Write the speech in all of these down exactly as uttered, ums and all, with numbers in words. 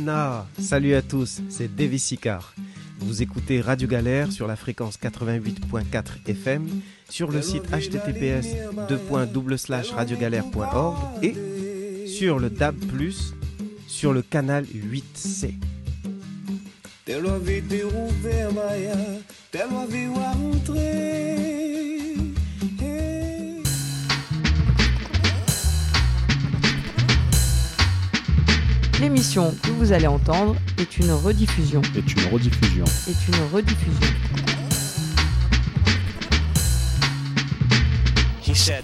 Nina, salut à tous, c'est Davis Sicard. Vous écoutez Radio Galère sur la fréquence quatre-vingt-huit virgule quatre F M, sur le site h t t p s deux point double slash radiogalère point org et sur le D A B plus, sur le canal huit C. L'émission que vous allez entendre est une rediffusion. Est une rediffusion. Est une rediffusion. He said.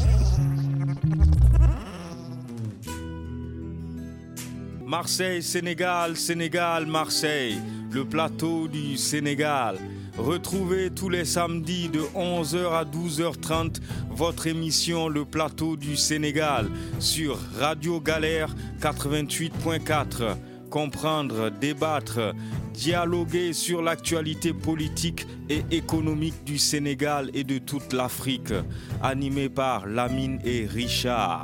Marseille, Sénégal, Sénégal, Marseille, le plateau du Sénégal. Retrouvez tous les samedis de onze heures à douze heures trente votre émission Le Plateau du Sénégal sur Radio Galère quatre-vingt-huit virgule quatre. Comprendre, débattre, dialoguer sur l'actualité politique et économique du Sénégal et de toute l'Afrique. Animé par Lamine et Richard.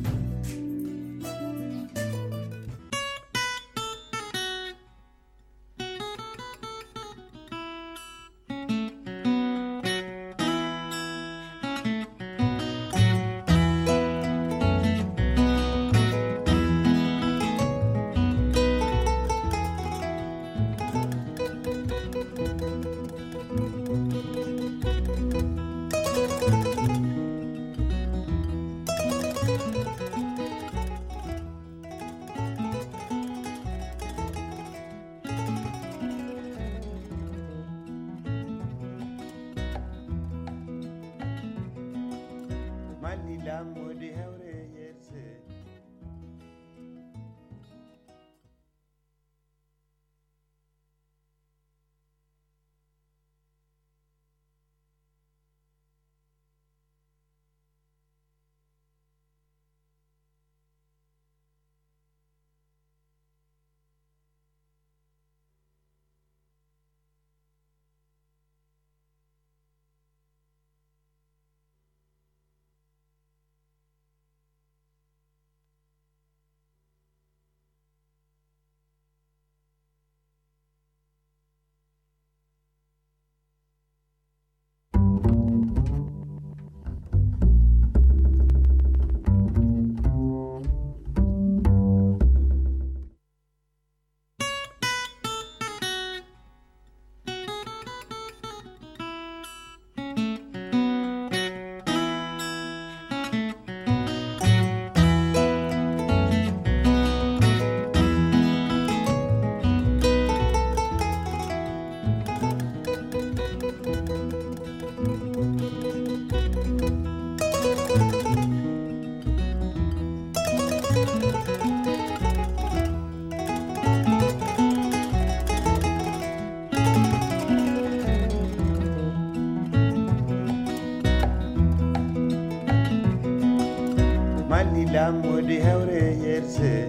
Modi hewre yerse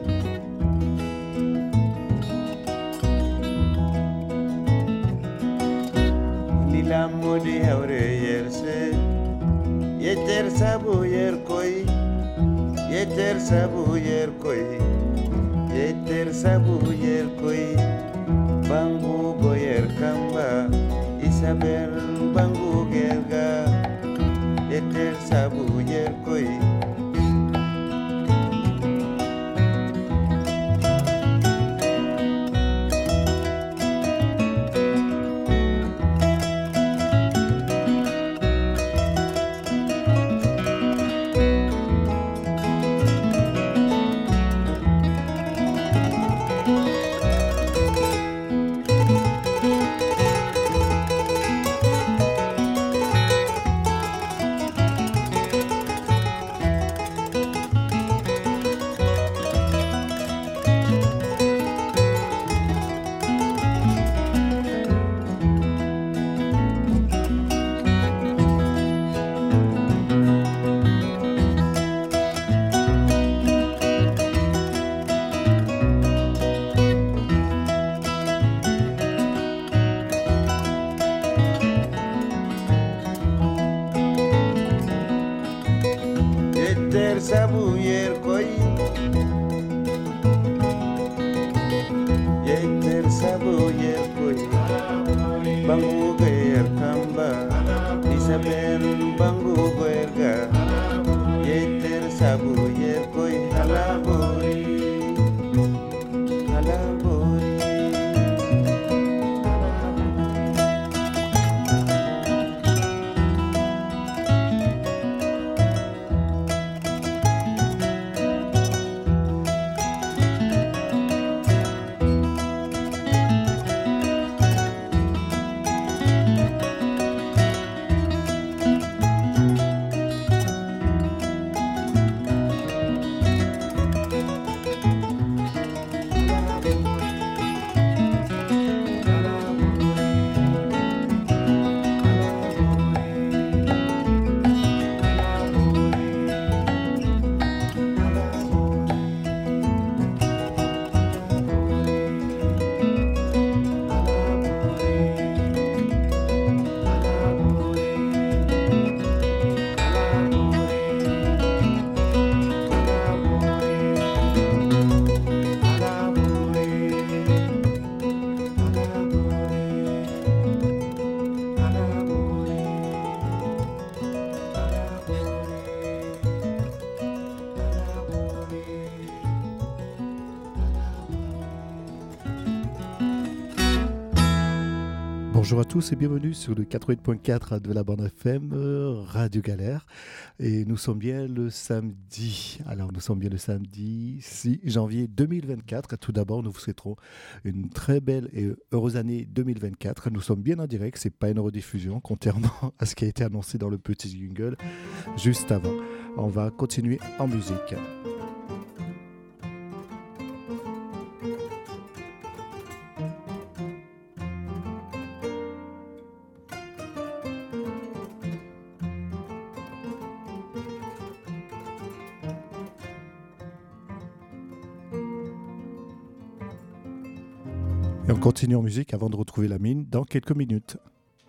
Lila modi hewre yerse Yeter sabu yer koy Yeter sabu yer koy Yeter sabu yer koy Bangu goyer kamba Isabel bangu gerga Yeter sabu yer koy Bonjour à tous et bienvenue sur le quatre-vingt-huit point quatre de la bande F M, euh, Radio Galère. Et nous sommes bien le samedi. Alors nous sommes bien le samedi six janvier deux mille vingt-quatre. Tout d'abord, nous vous souhaiterons une très belle et heureuse année deux mille vingt-quatre. Nous sommes bien en direct, c'est pas une rediffusion, contrairement à ce qui a été annoncé dans le petit jingle juste avant. On va continuer en musique. Et on continue en musique avant de retrouver la mine dans quelques minutes.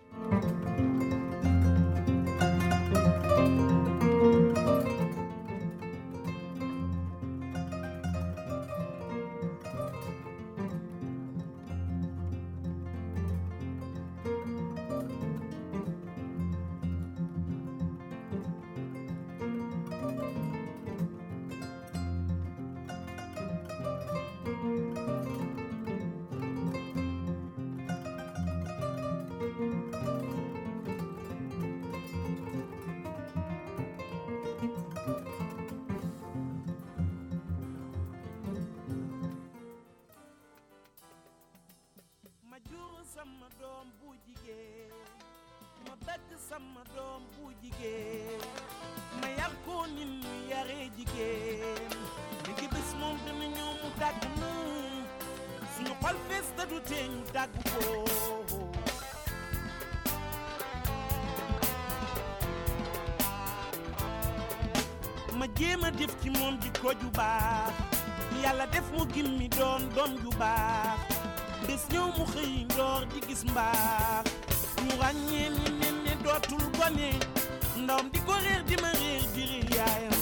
sama doom bu jigéen ma bëgg sama doom bu jigéen ma yar ko ni ñu yaree jigéen léegi bés moom dana ñëw mu dàgg nu suñu xol fees te du tee ñu dàgg ko ma jéem a def ci moom jikko ju baax yàlla def mu gimmi doon doom ju baax bés ñëw mu xëy ndoor di gis mbaax ñu ràññee ni nen ne dootul gone ndawam di ko réer di ma réer di réer yaayam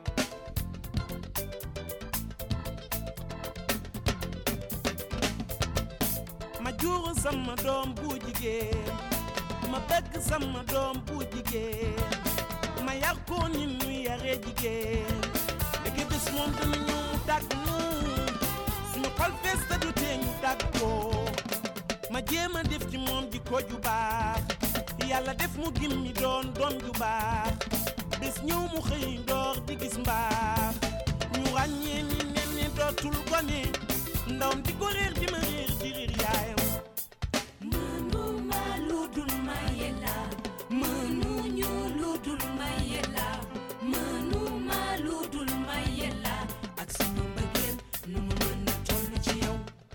ma juru sama doom bu jigéen ma bëgg sama doom bu jigéen ma yar ko ni nu yaree jigéen léegi bés moom dana ñëw mu tàgg nu suñu xol fees te du tee ñu tàgg ko ma jéem a def ci moom jikko ju baax yàlla def mu gimmi doon doom ju baax bés ñëw mu xëy ndoor di gis mbaax ñu ràññee ni nen ne dootul gone ndawam di ko réer di ma réer di réer yaayam mënu ma lu dul ma yella mënu ñu lu dul ma yella mënu ma lu dul ma yella ak suñu mbëggeel nu mu mën a toll ci yow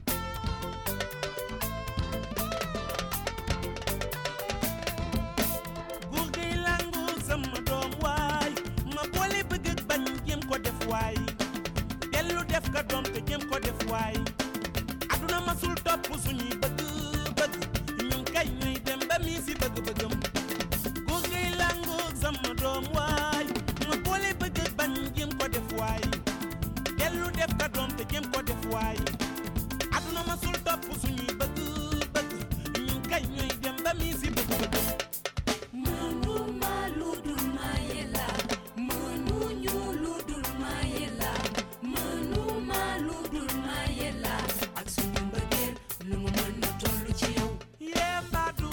góor gay langu sama doom waay ma boole bëgg ak bañ jéem ko def waay dellu def ka doom te jéem ko def waay aduna masul topp suñuy bëgg bëgg ñun kay ñuy dem ba mii si bëgg bëggam góor gay langu sama doom waay ma boole bëgg ak bañ jéem ko def waay dellu def ka doom te jéem ko def waay aduna masul topp suñuy bëgg bëgg ñun kay ñuy dem ba mii si bëgg bëggam mënu ma lu dul ma yella mënu ñu lu dul ma yella mënu ma lu dul ma yella ak suñu mbëggeel lu mu mën a toll ci yow yee mbaadu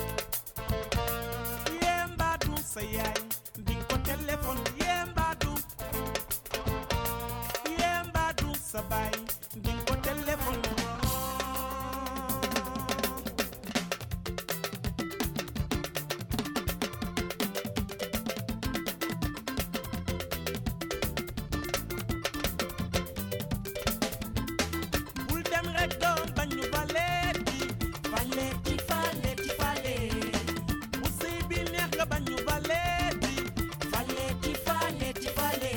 yee mbaadu sa yaay di ko téléphone yee mbaadu yee mbaadu sa baay di ko téléphone bul dem rek doom bañ ñu faleeti faleeti faleeti fale bu sëy bi neex nga bañ ñu faleeti faleeti faleeti fale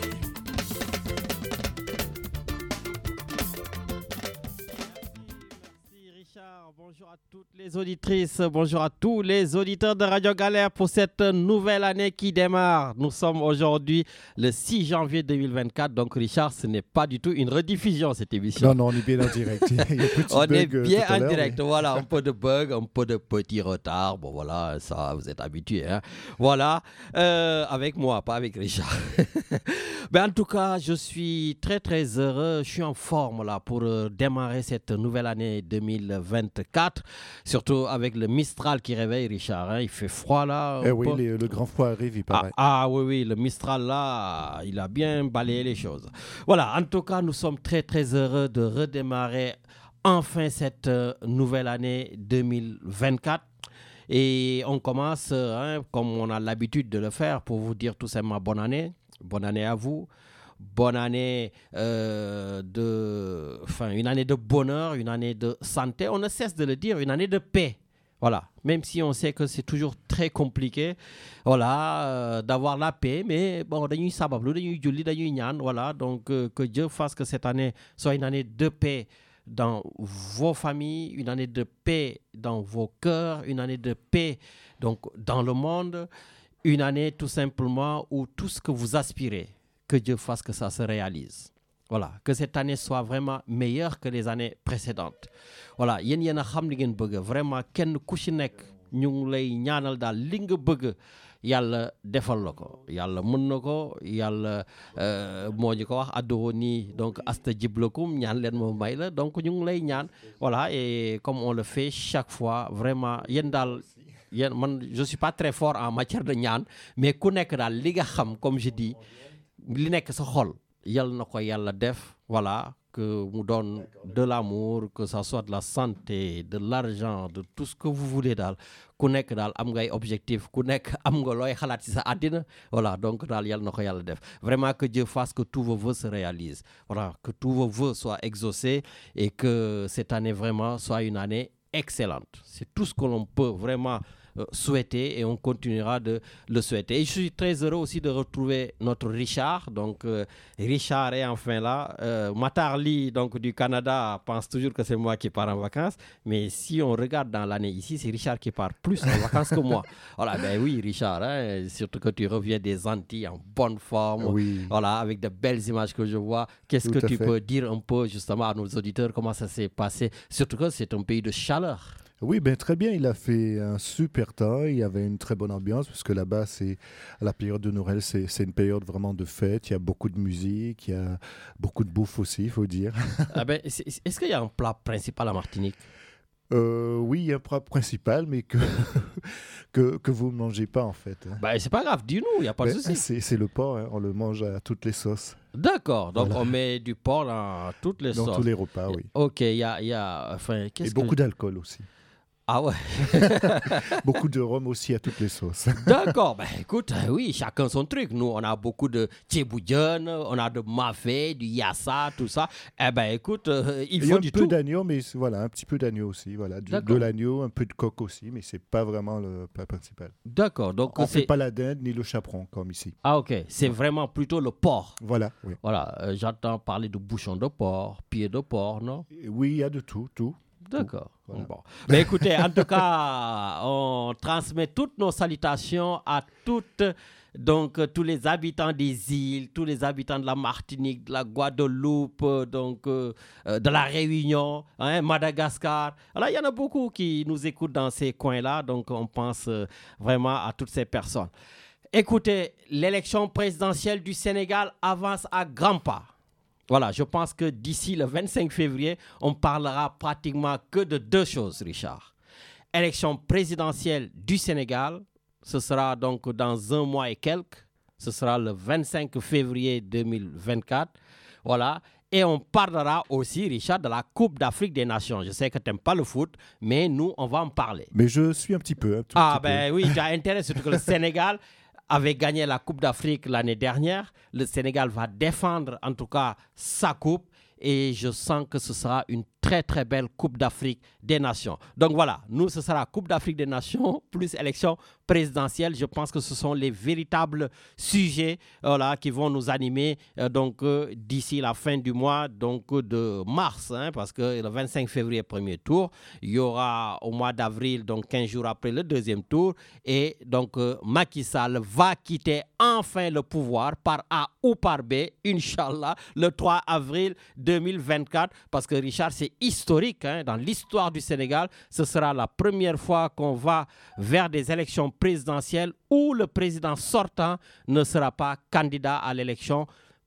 Merci Richard, bonjour à toutes les auditrices, bonjour à tous les auditeurs de Radio Galère pour cette nouvelle année qui démarre. Nous sommes aujourd'hui le six janvier deux mille vingt-quatre, donc Richard, ce n'est pas du tout une rediffusion cette émission. Non, non, on est bien en direct. Il y a petit On bug, est euh, bien tout à en l'heure, direct, mais- voilà, un peu de bug, un peu de petit retard, bon voilà, ça vous êtes habitués, hein. Voilà, euh, avec moi, pas avec Richard. Ben, en tout cas, je suis très très heureux, je suis en forme là pour euh, démarrer cette nouvelle année deux mille vingt-quatre vingt-quatre, surtout avec le Mistral qui réveille, Richard. Hein, il fait froid là. Eh oui, les, le grand froid arrive, il paraît. Ah, ah oui, oui, le Mistral là, il a bien balayé les choses. Voilà, en tout cas, nous sommes très, très heureux de redémarrer enfin cette euh, nouvelle année deux mille vingt-quatre. Et on commence, hein, comme on a l'habitude de le faire, pour vous dire tout simplement bonne année. Bonne année à vous. Bonne année euh, de, enfin, une année de bonheur, une année de santé. On ne cesse de le dire, une année de paix. Voilà. Même si on sait que c'est toujours très compliqué, voilà, euh, d'avoir la paix. Mais bon, dañuy sabablu, dañuy julli, dañuy ñaan. Voilà. Donc, euh, que Dieu fasse que cette année soit une année de paix dans vos familles, une année de paix dans vos cœurs, une année de paix donc dans le monde, une année tout simplement où tout ce que vous aspirez, que Dieu fasse que ça se réalise. Voilà, que cette année soit vraiment meilleure que les années précédentes. Voilà, yéen yéen a xam li ngeen bëgg, vraiment kenn ku ci nekk ñu ngi lay ñaanal daal li nga bëgg yàlla defal la ko yàlla mën na ko yàlla moo ñu ko wax adduho nii donc astajib lakum ñaan leen ma may la donc ñu ngi lay ñaan voilà et comme on le fait chaque fois vraiment yéen daal yéen man je suis pas très fort en matière de ñaan mais ku nekk daal li nga xam comme je dis li nekk sa xol yal na ko yàlla def voilà que mu donne de l'amour, que ça soit de la santé, de l'argent, de tout ce que vous voulez daal ku nekk daal am ngay objectif ku nekk am nga looy xalaat ci sa àddina voilà donc daal yal na ko yàlla def vraiment que Dieu fasse que tous vos vœux se réalisent voilà que tous vos vœux soient exaucés et que cette année vraiment soit une année excellente. C'est tout ce que l'on peut vraiment euh, souhaiter et on continuera de le souhaiter. Et je suis très heureux aussi de retrouver notre Richard. Donc, euh, Richard est enfin là. Euh, Matarli, donc du Canada, pense toujours que c'est moi qui pars en vacances. Mais si on regarde dans l'année ici, c'est Richard qui part plus en vacances que moi. Voilà, ben oui, Richard, hein, surtout que tu reviens des Antilles en bonne forme. Oui. Voilà, avec de belles images que je vois. Qu'est-ce Tout que à tu fait. peux dire un peu justement à nos auditeurs, comment ça s'est passé? Surtout que c'est un pays de chaleur. Oui, ben, très bien. Il a fait un super temps. Il y avait une très bonne ambiance parce que là-bas, c'est la période de Noël, c'est, c'est une période vraiment de fête. Il y a beaucoup de musique, il y a beaucoup de bouffe aussi, il faut dire. Ah ben, c'est- est-ce qu'il y a un plat principal à Martinique? Euh, oui, il y a un plat principal, mais que, que, que vous ne mangez pas en fait. hein. Ben, c'est pas grave, dis-nous, il n'y a pas de Ben, souci. c'est, c'est le porc, hein. On le mange à toutes les sauces, D'accord, donc Voilà. on met du porc dans toutes les dans sauces. tous les repas, oui. Ok, il y a, il y a, enfin, Et qu'est-ce beaucoup que... d'alcool aussi. Ah ouais, Beaucoup de rhum aussi à toutes les sauces. d'accord, ben écoute, euh, oui, chacun son truc. Nous, on a beaucoup de tchéboudion, on a de mafé, du yassa, tout ça. Eh ben écoute, euh, il Il y a faut un du peu tout. d'agneau, mais c'est- voilà, un petit peu d'agneau aussi. Voilà, du- de D'accord. l'agneau, un peu de coq aussi, mais c'est pas vraiment le plat principal. D'accord, donc On c'est... fait pas la dinde ni le chaperon comme ici. Ah ok, c'est vraiment plutôt le porc. Voilà, oui. Voilà, euh, j'entends parler de bouchon de porc, pied de porc, non? Et oui, il y a de tout, tout. D'accord. Voilà. Bon. Mais écoutez, en tout cas, on transmet toutes nos salutations à toutes, donc euh, tous les habitants des îles, tous les habitants de la Martinique, de la Guadeloupe, euh, donc euh, euh, de la Réunion, hein, Madagascar. Alors, il y en a beaucoup qui nous écoutent dans ces coins-là, donc on pense euh, vraiment à toutes ces personnes. Écoutez, l'élection présidentielle du Sénégal avance à grands pas. Voilà, je pense que d'ici le vingt-cinq février, on parlera pratiquement que de deux choses, Richard. Élection présidentielle du Sénégal, ce sera donc dans un mois et quelques, ce sera le vingt-cinq février deux mille vingt-quatre. Voilà, et on parlera aussi, Richard, de la Coupe d'Afrique des Nations. Je sais que tu n'aimes pas le foot, mais nous, on va en parler. Mais je suis un petit peu. Un tout Ah petit ben oui, tu as intérêt, surtout que le Sénégal avait gagné la Coupe d'Afrique l'année dernière. Le Sénégal va défendre en tout cas sa coupe et je sens que ce sera une très très belle Coupe d'Afrique des Nations. Donc voilà, nous ce sera Coupe d'Afrique des Nations plus élection présidentielle. Je pense que ce sont les véritables sujets voilà, qui vont nous animer euh, donc euh, d'ici la fin du mois donc euh, de mars, hein, parce que le vingt-cinq février premier tour, il y aura au mois d'avril donc quinze jours après le deuxième tour et donc euh, Macky Sall va quitter enfin le pouvoir par A ou par B, Inch'Allah, le trois avril deux mille vingt-quatre, parce que Richard, c'est historique hein, dans l'histoire du Sénégal. Ce sera la première fois qu'on va vers des élections présidentielles où le président sortant ne sera pas candidat à l'élection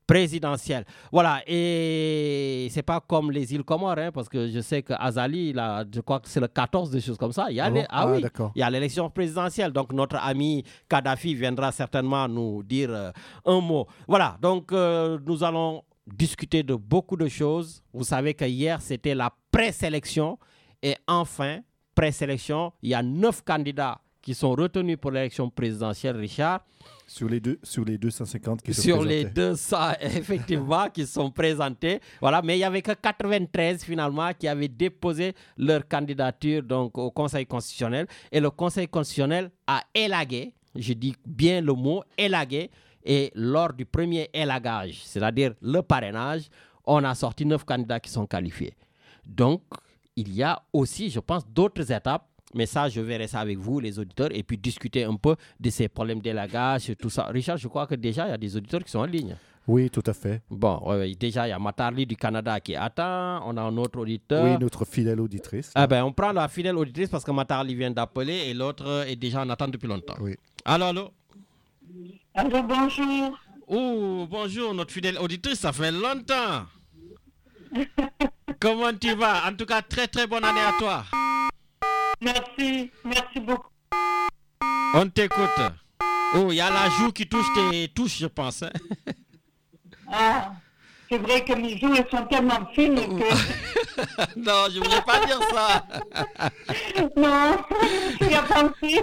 présidentielle. Voilà, et c'est pas comme les îles Comores, hein, parce que je sais que Azali, là, je crois que c'est le quatorze, des choses comme ça. Il y a Ah, les- bon ah Ah, oui, d'accord. il y a l'élection présidentielle. Donc notre ami Kadhafi viendra certainement nous dire euh, un mot. Voilà, donc euh, nous allons discuter de beaucoup de choses. Vous savez que hier, c'était la présélection. Et enfin, présélection, il y a neuf candidats qui sont retenus pour l'élection présidentielle, Richard. Sur les, deux, sur les deux cent cinquante qui se Sur les présentaient. deux cents, effectivement, qui sont présentés. Voilà, mais il n'y avait que quatre-vingt-treize, finalement, qui avaient déposé leur candidature donc, au Conseil constitutionnel. Et le Conseil constitutionnel a élagué, je dis bien le mot, élagué. Et lors du premier élagage, c'est-à-dire le parrainage, on a sorti neuf candidats qui sont qualifiés. Donc, il y a aussi, je pense, d'autres étapes. Mais ça, je verrai ça avec vous, les auditeurs, et puis discuter un peu de ces problèmes d'élagage, tout ça. Richard, je crois que déjà, il y a des auditeurs qui sont en ligne. Oui, tout à fait. Bon, ouais, ouais, déjà, il y a Matarli du Canada qui attend. On a un autre auditeur. Oui, notre fidèle auditrice. Ah ben, on prend la fidèle auditrice parce que Matarli vient d'appeler et l'autre est déjà en attente depuis longtemps. Oui. Allô, allô? Allô, bonjour. Oh, bonjour, notre fidèle auditrice, ça fait longtemps. Comment tu vas? En tout cas, très très bonne année à toi. Merci, merci beaucoup. On t'écoute. Oh, il y a la joue qui touche tes touches, je pense. hein. Ah, c'est vrai que mes joues elles sont tellement fines que... Non, je voulais pas dire ça. Non, je n'y a pas aussi.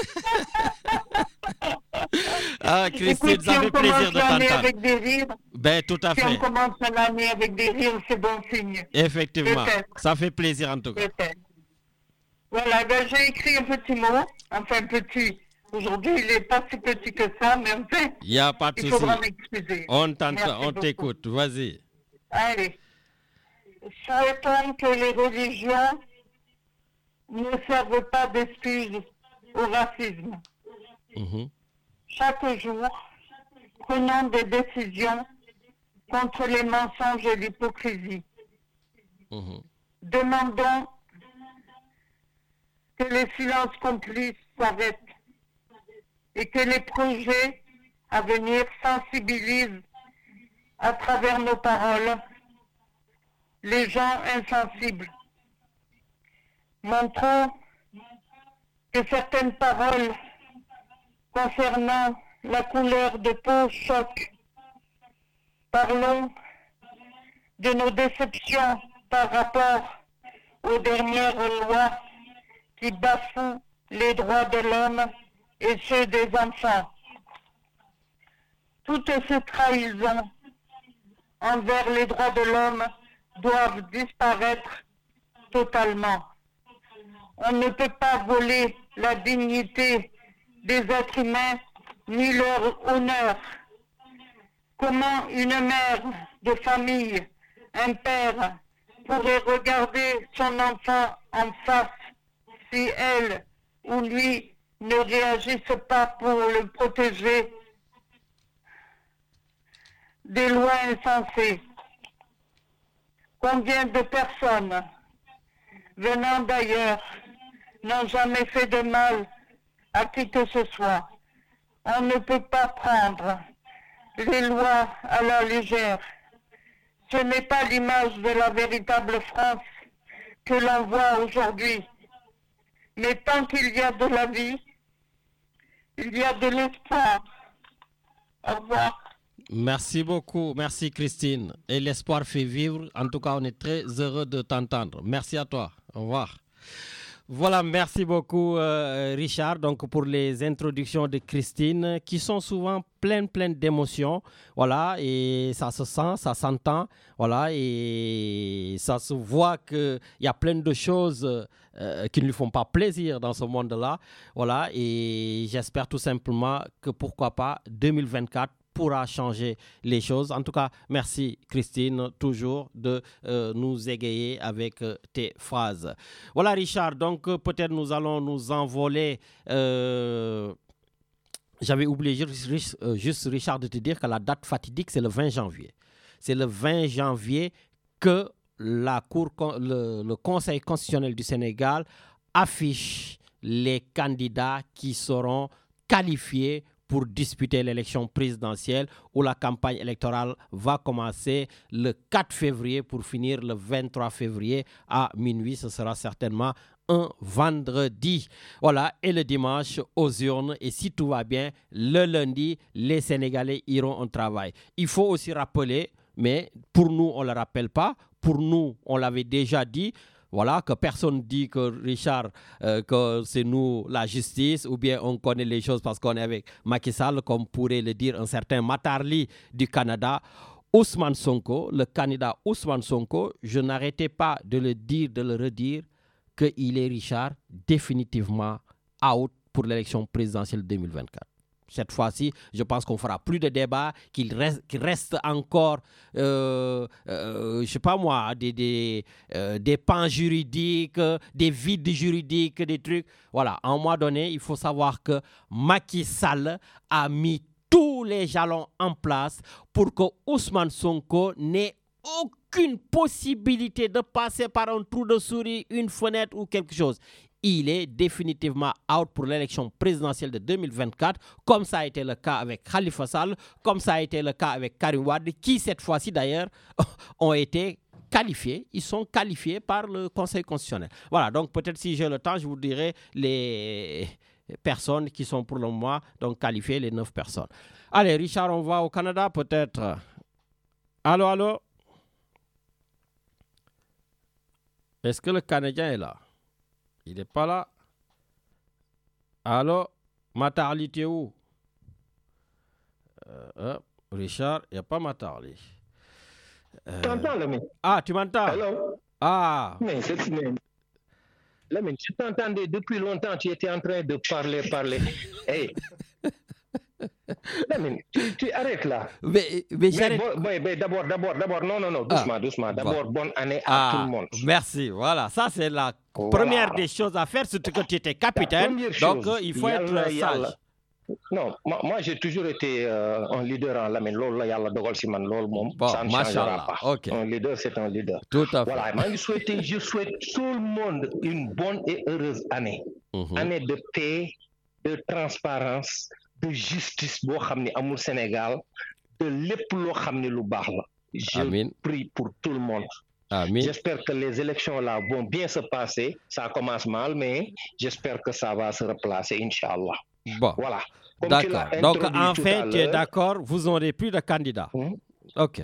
Ah, Christine, Écoute, ça si fait on plaisir commence de l'année t'entendre. avec des rires, Ben, tout à si on fait. commence l'année avec des rires, c'est bon signe. Effectivement. Peut-être. Ça fait plaisir en tout cas. Peut-être. Voilà, ben, j'ai écrit un petit mot, enfin petit. Aujourd'hui, il n'est pas si petit que ça, mais enfin, Il n'y a pas de il souci. faudra m'excuser. On t'entend, Merci on beaucoup. t'écoute. Vas-y. Allez. Souhaitons que les religions ne servent pas d'excuses au racisme. Mhm. Chaque jour, prenons des décisions contre les mensonges et l'hypocrisie. Mhm. Demandons que les silences complices s'arrêtent et que les projets à venir sensibilisent à travers nos paroles les gens insensibles. Montrons que certaines paroles concernant la couleur de peau choquent. Parlons de nos déceptions par rapport aux dernières lois qui bafouent les droits de l'homme et ceux des enfants. Toutes ces trahisons envers les droits de l'homme doivent disparaître totalement. On ne peut pas voler la dignité des êtres humains ni leur honneur. Comment une mère de famille, un père, pourrait regarder son enfant en face si elle ou lui ne réagissent pas pour le protéger des lois insensées? Combien de personnes venant d'ailleurs n'ont jamais fait de mal à qui que ce soit? On ne peut pas prendre les lois à la légère. Ce n'est pas l'image de la véritable France que l'on voit aujourd'hui. Mais tant qu'il y a de la vie, il y a de l'espoir. Au revoir. Merci beaucoup. Merci Christine. Et l'espoir fait vivre. En tout cas, on est très heureux de t'entendre. Merci à toi. Au revoir. Voilà, merci beaucoup euh, Richard donc pour les introductions de Christine qui sont souvent pleines pleines d'émotions, voilà, et ça se sent, ça s'entend, voilà, et ça se voit que il y a plein de choses euh, qui ne lui font pas plaisir dans ce monde-là, voilà, et j'espère tout simplement que pourquoi pas deux mille vingt-quatre pourra changer les choses. En tout cas, merci Christine, toujours de euh, nous égayer avec euh, tes phrases. Voilà Richard, donc euh, peut-être nous allons nous envoler. Euh, j'avais oublié juste, euh, juste Richard de te dire que la date fatidique c'est le vingt janvier. C'est le vingt janvier que la cour, le, le Conseil constitutionnel du Sénégal affiche les candidats qui seront qualifiés pour disputer l'élection présidentielle où la campagne électorale va commencer le quatre février pour finir le vingt-trois février à minuit. Ce sera certainement un vendredi. Voilà, et le dimanche aux urnes. Et si tout va bien, le lundi, les Sénégalais iront au travail. Il faut aussi rappeler, mais pour nous, on ne le rappelle pas. Pour nous, on l'avait déjà dit. Voilà, que personne dit que Richard, euh, que c'est nous la justice, ou bien on connaît les choses parce qu'on est avec Macky Sall, comme pourrait le dire un certain Matarli du Canada. Ousmane Sonko, le candidat Ousmane Sonko, je n'arrêtais pas de le dire, de le redire, qu'il est, Richard, définitivement out pour l'élection présidentielle deux mille vingt-quatre. Cette fois-ci, je pense qu'on fera plus de débats, qu'il reste, qu'il reste encore, euh, euh, je ne sais pas moi, des, des, euh, des pans juridiques, des vides juridiques, des trucs. Voilà, à un moment donné, il faut savoir que Macky Sall a mis tous les jalons en place pour que Ousmane Sonko n'ait aucune possibilité de passer par un trou de souris, une fenêtre ou quelque chose. Il est définitivement out pour l'élection présidentielle de deux mille vingt-quatre, comme ça a été le cas avec Khalifa Sall, comme ça a été le cas avec Karim Wade, qui cette fois-ci d'ailleurs ont été qualifiés. Ils sont qualifiés par le Conseil constitutionnel. Voilà, donc peut-être si j'ai le temps, je vous dirai les personnes qui sont pour le moment donc qualifiées, les neuf personnes. Allez, Richard, on va au Canada peut-être. Allô, allô? Est-ce que le Canadien est là? Il n'est pas là. Allô? Matarli, tu es où? euh, euh, Richard, il n'y a pas Matarli. Euh... Tu m'entends, Lamine? Ah, tu m'entends? Allô? Ah. Mais c'est... Lamine, je t'entendais depuis longtemps, tu étais en train de parler, parler. Hey. Lamine, tu, tu arrêtes là. Mais, mais, mais, bon, mais, mais d'abord, d'abord, d'abord, non, non, non, doucement, ah, doucement. D'abord, bon. Bonne année à ah, tout le monde. Merci, voilà, ça c'est la voilà. première des choses à faire, surtout que tu étais capitaine, donc euh, il faut yalla, être sage. Yalla. Non, moi, moi j'ai toujours été euh, un leader en Lamine. Lolo la yalla dogal si man lolo mom, bon, ça ne changera pas. Okay. Un leader, c'est un leader. Tout à fait. Voilà, moi je souhaite, je souhaite tout le monde une bonne et heureuse année. Mm-hmm. Année de paix, de transparence, de justice boo xam ne amul Sénégal, de lépp loo xam ne lu baax la. Je Amin. Prie pour tout le monde. Amin. J'espère que les élections là vont bien se passer. Ça commence mal, mais j'espère que ça va se replacer, Inch'Allah. Bon. Voilà. Comme d'accord. Donc enfin, tu es d'accord, vous n'aurez plus de candidats. Hmm? Ok.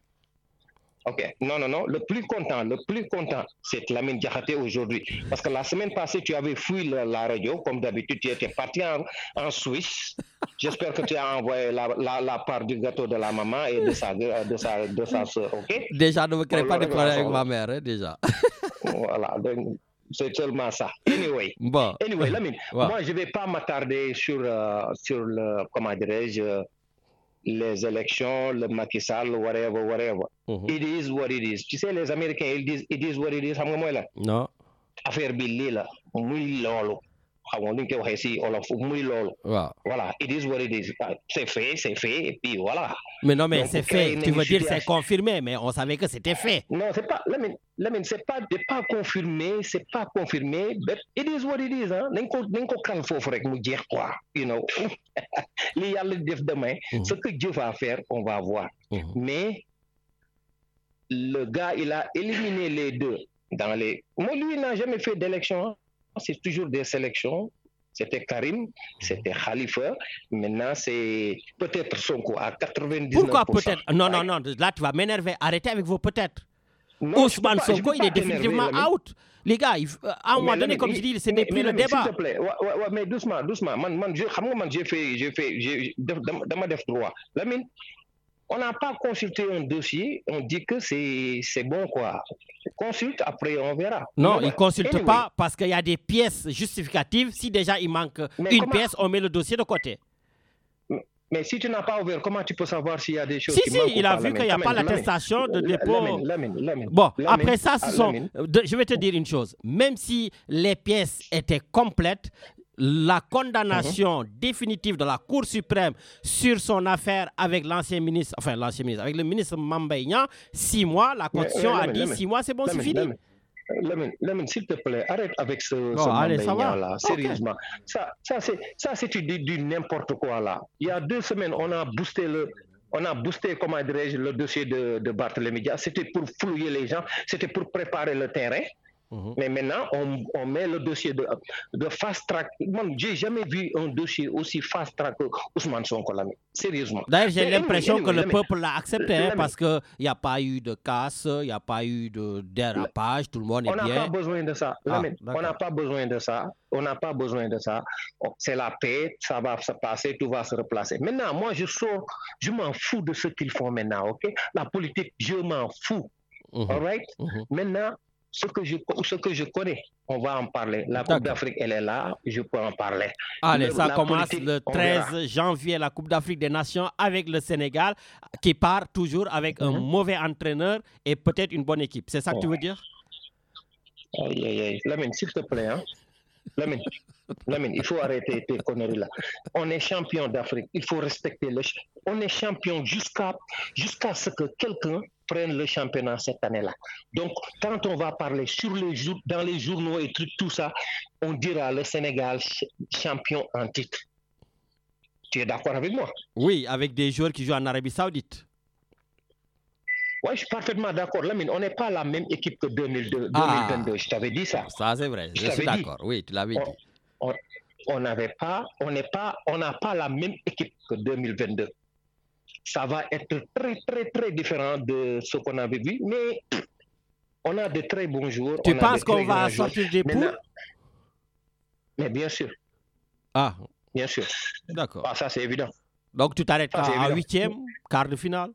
Ok. Non, non, non. Le plus content, le plus content, c'est Lamine Diakhaté aujourd'hui. Parce que la semaine passée, tu avais fui la, la radio. Comme d'habitude, tu étais parti en, en Suisse. J'espère que tu as envoyé la, la, la part du gâteau de la maman et de sa, de sa, de sa soeur. Ok? Déjà, ne me crée pas de problème avec ma mère, hein, déjà. Voilà. Donc, c'est seulement ça. Anyway, bon. anyway Lamine, wow. moi, je ne vais pas m'attarder sur, euh, sur le, comment dirais-je, les élections, le Macky Sall, whatever, whatever. Mm-hmm. It is what it is. Tu sais, les Américains, ils disent it is what it is. Xam nga mooy la? Non. Affaire bi lii la, muy loolu. Xam nga lu ñu koy waxee si olof, muy loolu. Wow. Voilà, it is what it is. C'est fait, c'est fait, et puis voilà. Mais non, mais donc, c'est fait. Tu veux dire c'est confirmé, mais on savait que c'était fait. Non, c'est pas, Lamine, Lamine, c'est pas, c'est pas confirmé, c'est pas confirmé, but it is what it is, hein. Nañ ko, nañ ko kal foofu rek mu jeex quoi, you know. Li yàlla def demain, mm-hmm. ce que Dieu va faire, on va voir. Mm-hmm. Mais le gars, il a éliminé les deux dans les. Moi, lui, il n'a jamais fait d'élection. Hein. C'est toujours des sélections. C'était Karim, c'était Khalifa. Maintenant, c'est peut-être Sonko à quatre-vingt-dix-neuf pour cent. Pourquoi peut-être? Non, non, non. Là, tu vas m'énerver. Arrêtez avec vos peut-être. Ousmane Sonko, il est définitivement out. Les gars, il, à un moment donné, comme je dis, c'est depuis le débat. S'il te plaît, ouais, ouais, ouais, mais doucement, doucement. Man, man, je, man, j'ai fait, j'ai fait, j'ai, dans ma def droit. Lamine, on n'a pas consulté un dossier, on dit que c'est, c'est bon, quoi. Consulte, après on verra. Non, il ne consulte anyway. Pas parce qu'il y a des pièces justificatives. Si déjà il manque mais une comment... pièce, on met le dossier de côté. Mais si tu n'as pas ouvert, comment tu peux savoir s'il y a des choses si, qui si, manquent? Si, si, il a vu qu'il n'y a pas l'attestation de dépôt. Lamine, Lamine, Lamine, bon, Lamine, après ça, ce sont... Lamine. je vais te dire une chose. Même si les pièces étaient complètes, la condamnation uh-huh. définitive de la Cour suprême sur son affaire avec l'ancien ministre, enfin l'ancien ministre, avec le ministre Mame Mbaye Niang, six mois, la Constitution mais, mais, a dit Lamine, six mois, c'est bon, Lamine, c'est fini. Lamine. Lamine, Lamine, s'il te plaît, arrête avec ce, Bon, ce allez, ça va. là. Sérieusement. Okay. Ça, ça, c'est, ça, c'est du, du n'importe quoi là. Il y a deux semaines, on a boosté le. On a boosté, comment dirais-je, le dossier de, de Barthélémy Dias. C'était pour flouiller les gens, c'était pour préparer le terrain. Mmh. Mais maintenant, on, on met le dossier de, de fast track. Moi, j'ai jamais vu un dossier aussi fast track que Ousmane Sonko. Sérieusement. D'ailleurs, j'ai mais l'impression anyway, que le peuple l'a accepté hein, parce qu'il n'y a pas eu de casse, il n'y a pas eu de dérapage, tout le monde est on bien. On n'a pas besoin de ça. Ah, on n'a pas besoin de ça. On n'a pas besoin de ça. C'est la paix, ça va se passer, tout va se replacer. Maintenant, moi, je sors, je m'en fous de ce qu'ils font maintenant, ok? La politique, je m'en fous. Mmh. All right? Mmh. Maintenant, Ce que, je, ce que je connais, on va en parler. La Coupe d'Afrique, elle est là, je peux en parler. Allez, le, ça commence politique, le treize janvier, la Coupe d'Afrique des Nations avec le Sénégal, qui part toujours avec mm-hmm. un mauvais entraîneur et peut-être une bonne équipe. C'est ça que oh. tu veux dire? Aïe, aïe, aïe. Lamine, s'il te plaît, hein? Lamine, Lamine, il faut arrêter tes conneries là. On est champion d'Afrique, il faut respecter le... On est champion jusqu'à jusqu'à ce que quelqu'un prenne le championnat cette année-là. Donc, quand on va parler sur les jours, dans les journaux et trucs, tout ça, on dira le Sénégal champion en titre. Tu es d'accord avec moi? Oui, avec des joueurs qui jouent en Arabie Saoudite. Oui, je suis parfaitement d'accord. Lamine, on n'est pas la même équipe que deux mille deux, ah, deux mille vingt-deux. Je t'avais dit ça. Ça, c'est vrai. Je, je suis d'accord. Oui, tu l'avais dit. On, on n'avait pas, on n'est pas, on n'a pas la même équipe que deux mille vingt-deux. Ça va être très, très, très différent de ce qu'on avait vu, mais on a de très bons joueurs. Tu on penses qu'on va sortir des poules? Mais bien sûr. Ah. Bien sûr. D'accord. Ah, ça, c'est évident. Donc, tu t'arrêtes à huitième, quart de finale?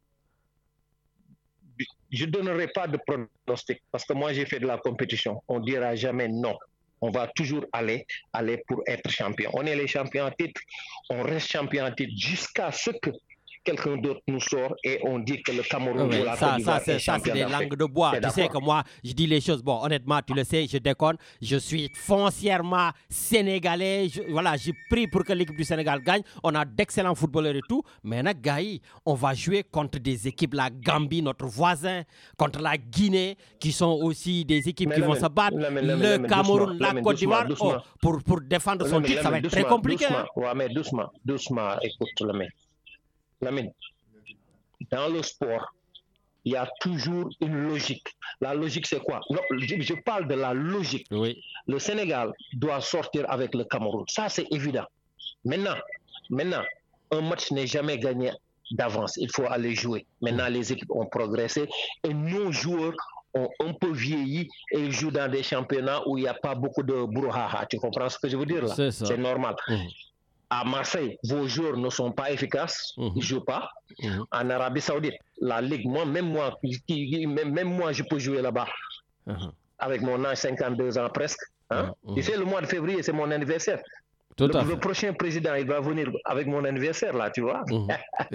Je ne donnerai pas de pronostic parce que moi, j'ai fait de la compétition. On ne dira jamais non. On va toujours aller, aller pour être champion. On est les champions en titre. On reste champion en titre jusqu'à ce que quelqu'un d'autre nous sort et on dit que le Cameroun oui, ou la ça, Côte d'Ivoire ça, c'est, est ça, c'est des d'Afrique. langues de bois. C'est tu sais que moi, je dis les choses. Bon, honnêtement, tu le sais, je déconne. Je suis foncièrement sénégalais. Je, voilà, j'ai pris pour que l'équipe du Sénégal gagne. On a d'excellents footballeurs et tout. Mais là, Gaï, on va jouer contre des équipes, la Gambie, notre voisin, contre la Guinée, qui sont aussi des équipes mais qui vont se battre. Le, le, le, le Cameroun, doucement, la Côte d'Ivoire, oh, pour, pour défendre son titre, ça va être très compliqué. Doucement, hein. ouais, mais doucement, doucement, écoute, Lamine. Lamine. Dans le sport, il y a toujours une logique. La logique, c'est quoi? Non, je, je parle de la logique. Oui. Le Sénégal doit sortir avec le Cameroun. Ça, c'est évident. Maintenant, maintenant, un match n'est jamais gagné d'avance. Il faut aller jouer. Maintenant, les équipes ont progressé et nos joueurs ont un peu vieilli et ils jouent dans des championnats où il n'y a pas beaucoup de brouhaha. Tu comprends ce que je veux dire là? C'est ça. C'est normal. Mmh. À Marseille, vos joueurs ne sont pas efficaces, mmh. ils ne jouent pas. Mmh. En Arabie Saoudite, la Ligue, moi, même moi, qui, même, même moi, je peux jouer là-bas. Mmh. Avec mon âge, cinquante-deux ans presque. Hein? Mmh. Tu sais, le mois de février, c'est mon anniversaire. Tout le, à fait. le prochain président, il va venir avec mon anniversaire, là, tu vois. Mmh.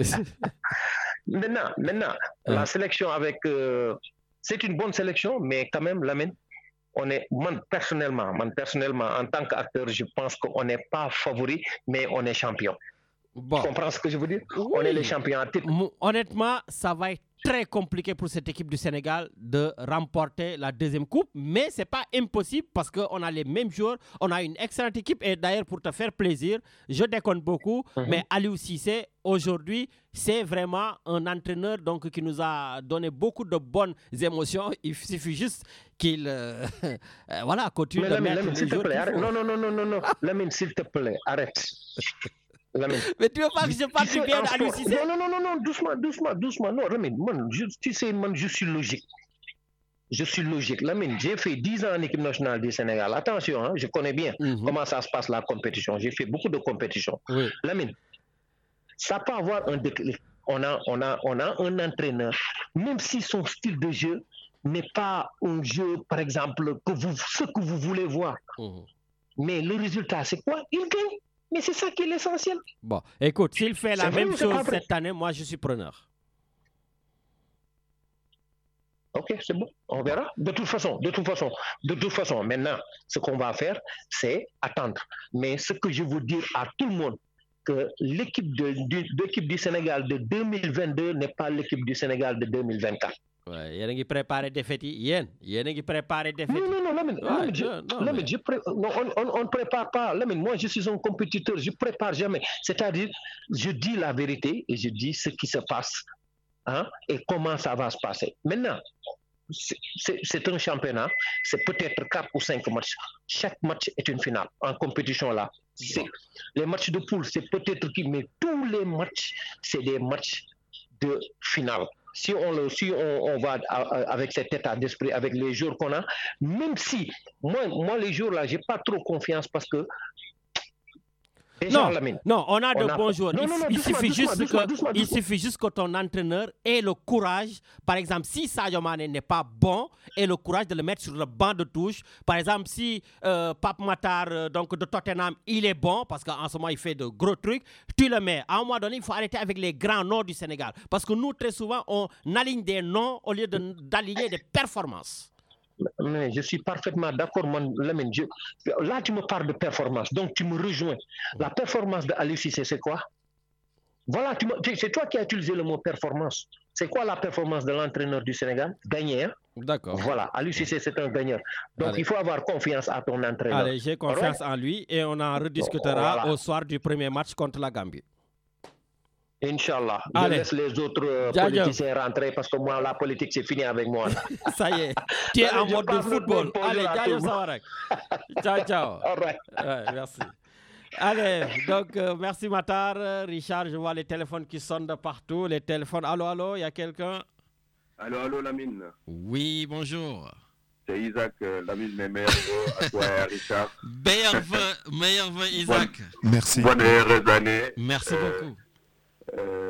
maintenant, maintenant mmh. la sélection avec... Euh, c'est une bonne sélection, mais quand même, Lamine, on est, moi, personnellement, moi, personnellement, en tant qu'acteur, je pense qu'on n'est pas favori, mais on est champion. Bon. Tu comprends ce que je veux dire? Oui. On est les champions en titre. Honnêtement, ça va être très compliqué pour cette équipe du Sénégal de remporter la deuxième coupe, mais ce n'est pas impossible parce qu'on a les mêmes joueurs, on a une excellente équipe et d'ailleurs pour te faire plaisir, je déconne beaucoup, mm-hmm. mais Aliou Cissé, aujourd'hui, c'est vraiment un entraîneur donc, qui nous a donné beaucoup de bonnes émotions. Il suffit juste qu'il euh, voilà, continue mais de Lamine, mettre Lamine, les joueurs te plaît, arrête. Non, non, non, non, non, non. Lamine, s'il te plaît, arrête. Lamine. Mais tu veux pas que je parle du bien d'Aliou Cissé? Non, non, non, non, non, doucement, doucement, doucement. Non, Lamine, man, je, tu sais, man, je suis logique. Je suis logique. Lamine, j'ai fait dix ans en équipe nationale du Sénégal. Attention, hein, je connais bien mm-hmm. comment ça se passe la compétition. J'ai fait beaucoup de compétitions. Oui. Lamine, ça peut avoir un déclic. On a, on a, on a un entraîneur, même si son style de jeu n'est pas un jeu, par exemple, que vous, ce que vous voulez voir. Mm-hmm. Mais le résultat, c'est quoi? Il gagne. Mais c'est ça qui est l'essentiel. Bon, écoute, s'il fait la c'est même vrai, chose cette année, moi, je suis preneur. Ok, c'est bon, on verra. De toute façon, de toute façon, de toute façon, maintenant, ce qu'on va faire, c'est attendre. Mais ce que je veux dire à tout le monde, que l'équipe de, de, l'équipe du Sénégal de deux mille vingt-deux n'est pas l'équipe du Sénégal de deux mille vingt-quatre. Ouais, yéen a ngi préparé défaite yi yéen yéen a ngi préparé défaite. Non non non Lamine, Ouais, Lamine, je, je- non, Lamine, mais- je pré- non, on, on, on ne prépare pas. Lamine, moi je suis un compétiteur, je prépare jamais. C'est-à-dire, je dis la vérité et je dis ce qui se passe, hein, et comment ça va se passer. Maintenant, c'est, c'est, c'est un championnat, c'est peut-être quatre ou cinq matchs. Chaque match est une finale en compétition là. C'est, les matchs de poule, c'est peut-être qui, mais tous les matchs, c'est des matchs de finale. Si on, le, si on, on va à- à- avec cet état d'esprit, avec les jours qu'on a, même si, moi, moi les jours là, j'ai pas trop confiance parce que déjà, Non, Lamine, non, on a de on a- bons joueurs. Non, il non, non, il doucement, suffit doucement, juste doucement, que, doucement, il doucement. suffit juste que ton entraîneur ait le courage. Par exemple, si Sadio Mané n'est pas bon, ait le courage de le mettre sur le banc de touche. Par exemple, si euh, Pape Matar euh, donc de Tottenham, il est bon parce qu'en ce moment il fait de gros trucs, tu le mets. À un moment donné, il faut arrêter avec les grands noms du Sénégal parce que nous très souvent on aligne des noms au lieu de- d'aligner des performances. Mais je suis parfaitement d'accord, man, Lamine. Je- Là, tu me parles de performance, donc tu me rejoins. La performance de Aliou Cissé, c'est quoi? Voilà, tu me- tu- c'est toi qui as utilisé le mot performance. C'est quoi la performance de l'entraîneur du Sénégal? Gagner, hein? D'accord. Voilà, Aliou Cissé, c'est un gagneur. Donc, Allez. il faut avoir confiance à ton entraîneur. Allez, j'ai confiance en lui et on en rediscutera Voilà. au soir du premier match contre la Gambie. Inch'Allah. Je Allez. laisse les autres euh, Jaajëf. politiciens rentrer parce que moi, la politique, c'est fini avec moi. Ça y est, tu es Allez, en je mode de passe le football. bonjour Allez, à tout jaajëf le monde. Sawarek. Ciao, ciao. All right. Ouais, merci. Allez, donc euh, merci Matar. Euh, Richard, je vois les téléphones qui sonnent de partout. Les téléphones. Allô, allô, il y a quelqu'un? Allô, allô, Lamine. Oui, bonjour. C'est Isaac, euh, Lamine, mes meilleurs vœux à toi et à Richard. Meilleur vœu, meilleur vœu, Isaac. Merci. Bonne et heureuse année. Merci Euh, beaucoup. Euh,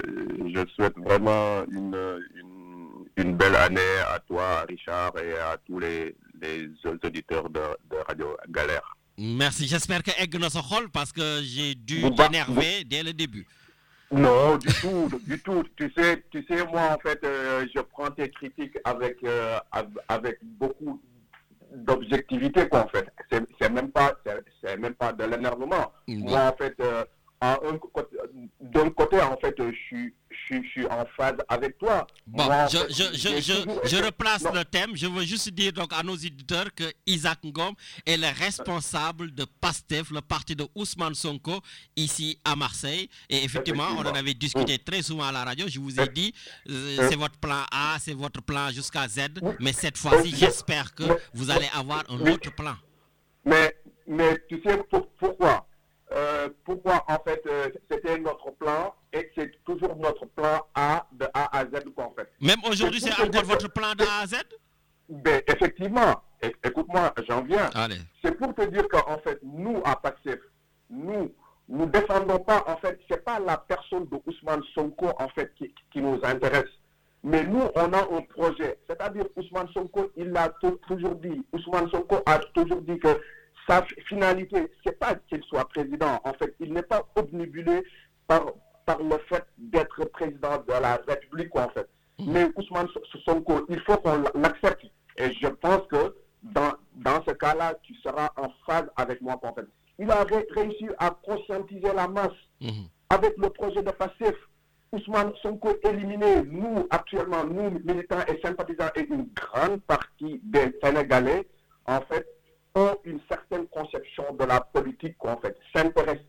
je souhaite vraiment une, une, une belle année à toi, à Richard, et à tous les, les auditeurs de, de Radio Galère. Merci. J'espère que egg na sa xol parce que j'ai dû Vous ba- t'énerver dès le début. Non, du tout, du tout. Tu sais, tu sais, moi, en fait, euh, je prends tes critiques avec, euh, av- avec beaucoup d'objectivité, quoi, en fait. C'est, c'est même pas, c'est, c'est même pas de l'énervement. Mm. Moi, en fait, euh, à un côté- d'un côté, en fait, je suis, je suis, je suis en phase avec toi. Bon, Moi, en je, fait, je, je, j'ai je, toujours je été- replace Non. le thème. Je veux juste dire donc à nos auditeurs que Isaac Ngom est le responsable de PASTEF, le parti de Ousmane Sonko, ici à Marseille. Et effectivement, on en Effectivement. avait discuté très souvent à la radio. Je vous ai dit, euh, c'est votre plan A, c'est votre plan jusqu'à Z. Mais cette fois-ci, Mais- j'espère que mais- vous allez avoir un mais- autre plan. Mais, mais tu sais pour- pourquoi Euh, Pourquoi, en fait, euh, c'était notre plan et c'est toujours notre plan A de A à Z, quoi, en fait. Même aujourd'hui, C'est c'est pour te encore dire votre que- plan de A à Z? Ben, effectivement, é- écoute-moi, j'en viens. Allez. C'est pour te dire qu'en fait, nous, à PASTEF, nous, nous défendons pas, en fait, c'est pas la personne de Ousmane Sonko, en fait, qui, qui nous intéresse. Mais nous, on a un projet. C'est-à-dire, Ousmane Sonko, il l'a tou- toujours dit. Ousmane Sonko a toujours dit que sa fi- finalité, c'est pas qu'il soit président. En fait, il n'est pas obnubilé par, par le fait d'être président de la République, quoi, en fait. Mais Ousmane Sonko, il faut qu'on l'accepte. Et je pense que dans, dans ce cas-là, tu seras en phase avec moi, en fait. Il a ré- réussi à conscientiser la masse Mhm. avec le projet de PASTEF. Ousmane Sonko éliminé, nous, actuellement, nous, militants et sympathisants, et une grande partie des Sénégalais, en fait, ont une certaine conception de la politique, en fait, s'intéressent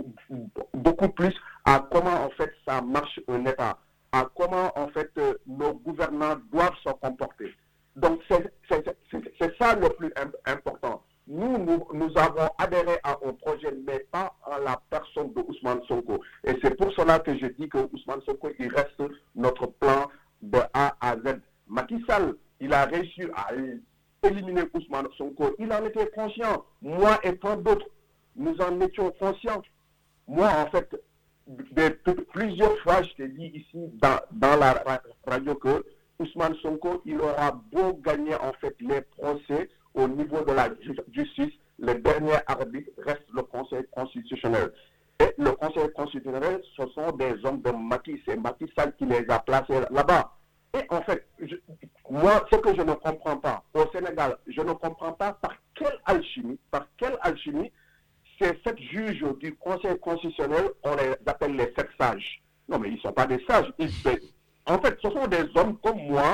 beaucoup plus à comment, en fait, ça marche un État, à comment, en fait, euh, nos gouvernants doivent se comporter. Donc, c'est, c'est, c'est, c'est ça le plus im- important. Nous, nous, nous avons adhéré à un projet, mais pas à la personne de Ousmane Sonko. Et c'est pour cela que je dis que Ousmane Sonko, il reste notre plan de A à Z. Macky Sall, il a réussi à éliminer Ousmane Sonko. Il en était conscient. Moi et tant d'autres, nous en étions conscients. Moi, en fait, de, de- plusieurs fois, je t'ai dit ici dans, dans la ra- radio que Ousmane Sonko, il aura beau gagner en fait les procès au niveau de la ju- justice, le dernier arbitre reste le Conseil constitutionnel. Et le Conseil constitutionnel, ce sont des hommes de Macky, c'est Macky Sall qui les a placés là-bas. Et en fait, je- moi, ce que je ne comprends pas, au Sénégal, je ne comprends pas par quelle alchimie, par quelle alchimie, ces sept juges du Conseil constitutionnel, on les appelle les sept sages. Non, mais ils ne sont pas des sages. Ils- en fait, ce sont des hommes comme moi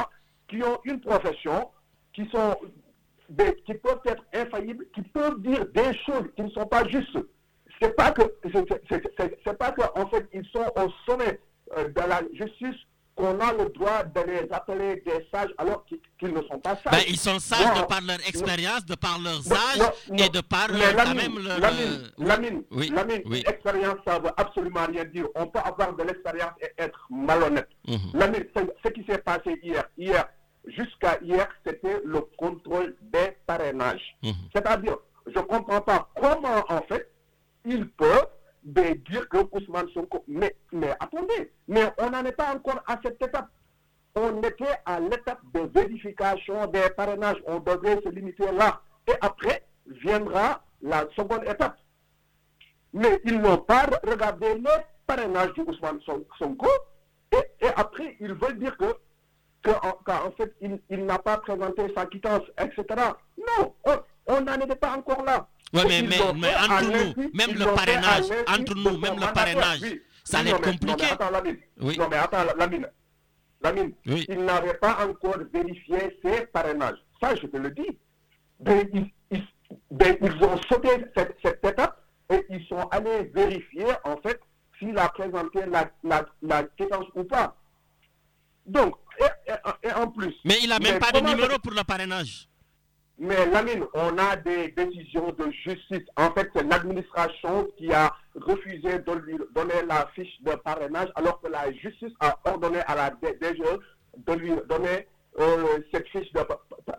qui ont une profession, qui sont des, qui peuvent être infaillibles, qui peuvent dire des choses qui ne sont pas justes. C'est pas que c'est, c'est, c'est, c'est pas que en fait ils sont au sommet euh, de la justice qu'on a le droit de les appeler des sages alors qu'ils, qu'ils ne sont pas sages. Ben, ils sont sages non, de par leur expérience, de par leurs non, âges non, non, et de par mais quand Lamine, même leur... Lamine, Lamine, oui, Lamine, oui. expérience, ça veut absolument rien dire. On peut avoir de l'expérience et être malhonnête. Mm-hmm. Lamine, ce qui s'est passé hier, hier, jusqu'à hier, c'était le contrôle des parrainages. Mm-hmm. C'est-à-dire, je ne comprends pas comment, en fait, il peut de dire que Ousmane Sonko... Mais, mais attendez, mais on n'en est pas encore à cette étape. On était à l'étape de vérification des parrainages. On devrait se limiter là. Et après, viendra la seconde étape. Mais ils n'ont pas regardé le parrainage de Ousmane Sonko. Et, et après, ils veulent dire que, que en, qu'en fait, il, il n'a pas présenté sa quittance, et cetera. Non, on n'en était pas encore là. Oui, mais, mais, mais entre nous, même le parrainage, entre nous, même le parrainage, oui. ça allait être compliqué. Non, mais attends, Lamine. Oui. Non, mais attends, Lamine. Lamine, oui. ils n'avaient pas encore vérifié ces parrainages. Ça, je te le dis. Ben, ils, ils, ben, ils ont sauté cette, cette étape et ils sont allés vérifier, en fait, s'il a présenté la, la, la quittance ou pas. Donc, et, et, et en plus... Mais il n'a même pas de numéro ça... pour le parrainage. Mais Lamine, on a des décisions de justice. En fait, c'est l'administration qui a refusé de lui donner la fiche de parrainage alors que la justice a ordonné à la D G E de lui donner euh, cette fiche de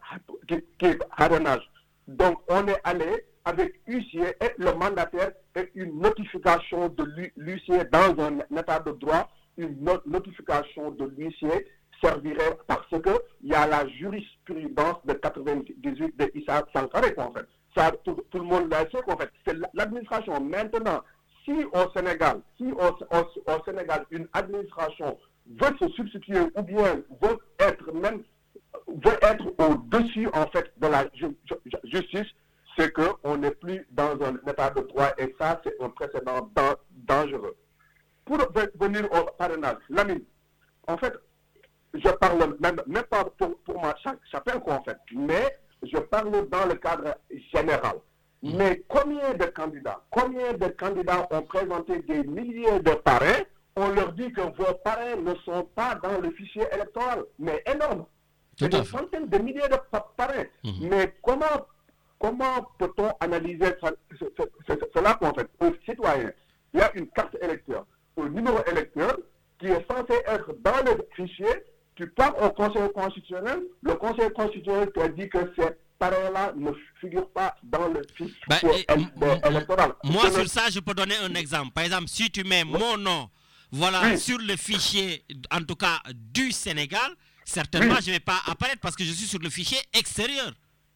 parrainage. Donc, on est allé avec huissier et le mandataire et une notification de l'huissier dans un état de droit, une not- notification de l'huissier servirait parce que il y a la jurisprudence de quatre-vingt-dix-huit de Issa Sankharé, en fait. Ça, tout, tout le monde le sait, en fait. C'est l'administration. Maintenant, si au Sénégal, si au, au, au Sénégal, une administration veut se substituer ou bien veut être même, veut être au-dessus, en fait, de la ju ju justice, c'est qu'on n'est plus dans un état de droit et ça, c'est un précédent dan dangereux. Pour venir au parrainage, Lamine, en fait, je parle même, même pas pour, pour moi, chacun quoi en fait, mais je parle dans le cadre général. Mmh. Mais combien de candidats, combien de candidats ont présenté des milliers de parrains, on leur dit que vos parrains ne sont pas dans le fichier électoral, mais énorme. C'est des centaines de milliers de parrains. Mmh. Mais comment, comment peut-on analyser ça, ce, ce, ce, cela en fait? Un citoyen, il y a une carte électeur, un numéro électeur qui est censé être dans le fichier. Tu pars au Conseil constitutionnel, le Conseil constitutionnel te dit que ces parrains-là ne figurent pas dans le fichier bah, électoral. Moi, sur ça, je peux donner un exemple. Par exemple, si tu mets mon nom voilà, oui. sur le fichier, en tout cas du Sénégal, certainement, oui. je ne vais pas apparaître parce que je suis sur le fichier extérieur.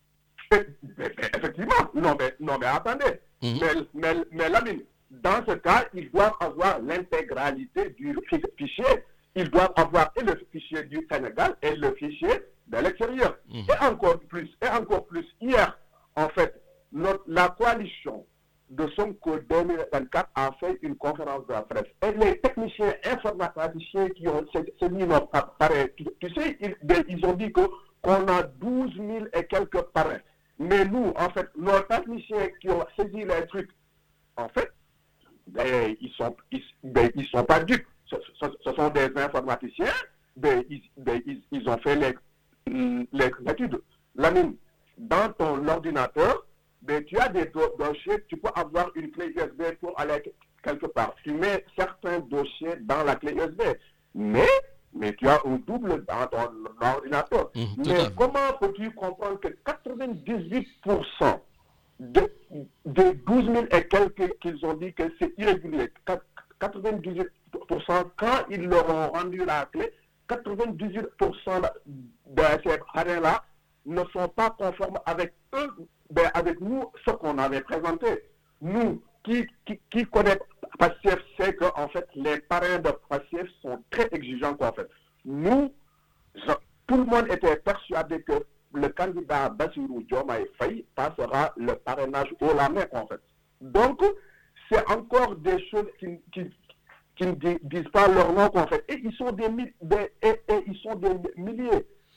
Effectivement. Non, mais, non, mais attendez. Mm-hmm. mais, mais, mais Lamine, dans ce cas, ils doivent avoir l'intégralité du fichier. Ils doivent avoir et le fichier du Sénégal et le fichier de l'extérieur. Mmh. Et encore plus, et encore plus, hier, en fait, notre, la coalition de Sonko deux mille vingt-quatre a fait une conférence de presse. Et les techniciens informaticiens qui ont saisi notre parrain, tu, tu sais, ils, ils ont dit que qu'on a douze mille et quelques parrains. Mais nous, en fait, nos techniciens qui ont saisi les trucs, en fait, ben, ils sont, ils, ben, ils sont pas dupes. Ce, ce, ce sont des informaticiens, ben, ils, ben, ils, ils ont fait les, les études. Lamine, dans ton ordinateur, ben, tu as des do dossiers, tu peux avoir une clé U S B pour aller quelque part. Tu mets certains dossiers dans la clé U S B, mais, mais tu as un double dans ton ordinateur. Mmh, mais comment peux-tu comprendre que quatre-vingt-dix-huit pour cent de, des douze mille et quelques qu'ils ont dit que c'est irrégulier, quatre-vingt-dix-huit pour cent quand ils leur ont rendu la clé, quatre-vingt-dix-huit pour cent de ces parrains-là ne sont pas conformes avec eux, ben avec nous, ce qu'on avait présenté. Nous, qui, qui, qui connaît Pastef, sait que en fait, les parrains de Pastef sont très exigeants, quoi, en fait. Nous, je, tout le monde était persuadé que le candidat Bassirou Diomaye Faye passera le parrainage haut la main, en fait. Donc, c'est encore des choses qui, qui qui ne disent pas leur nom, en fait. Et ils sont des, des, et, et ils sont des milliers.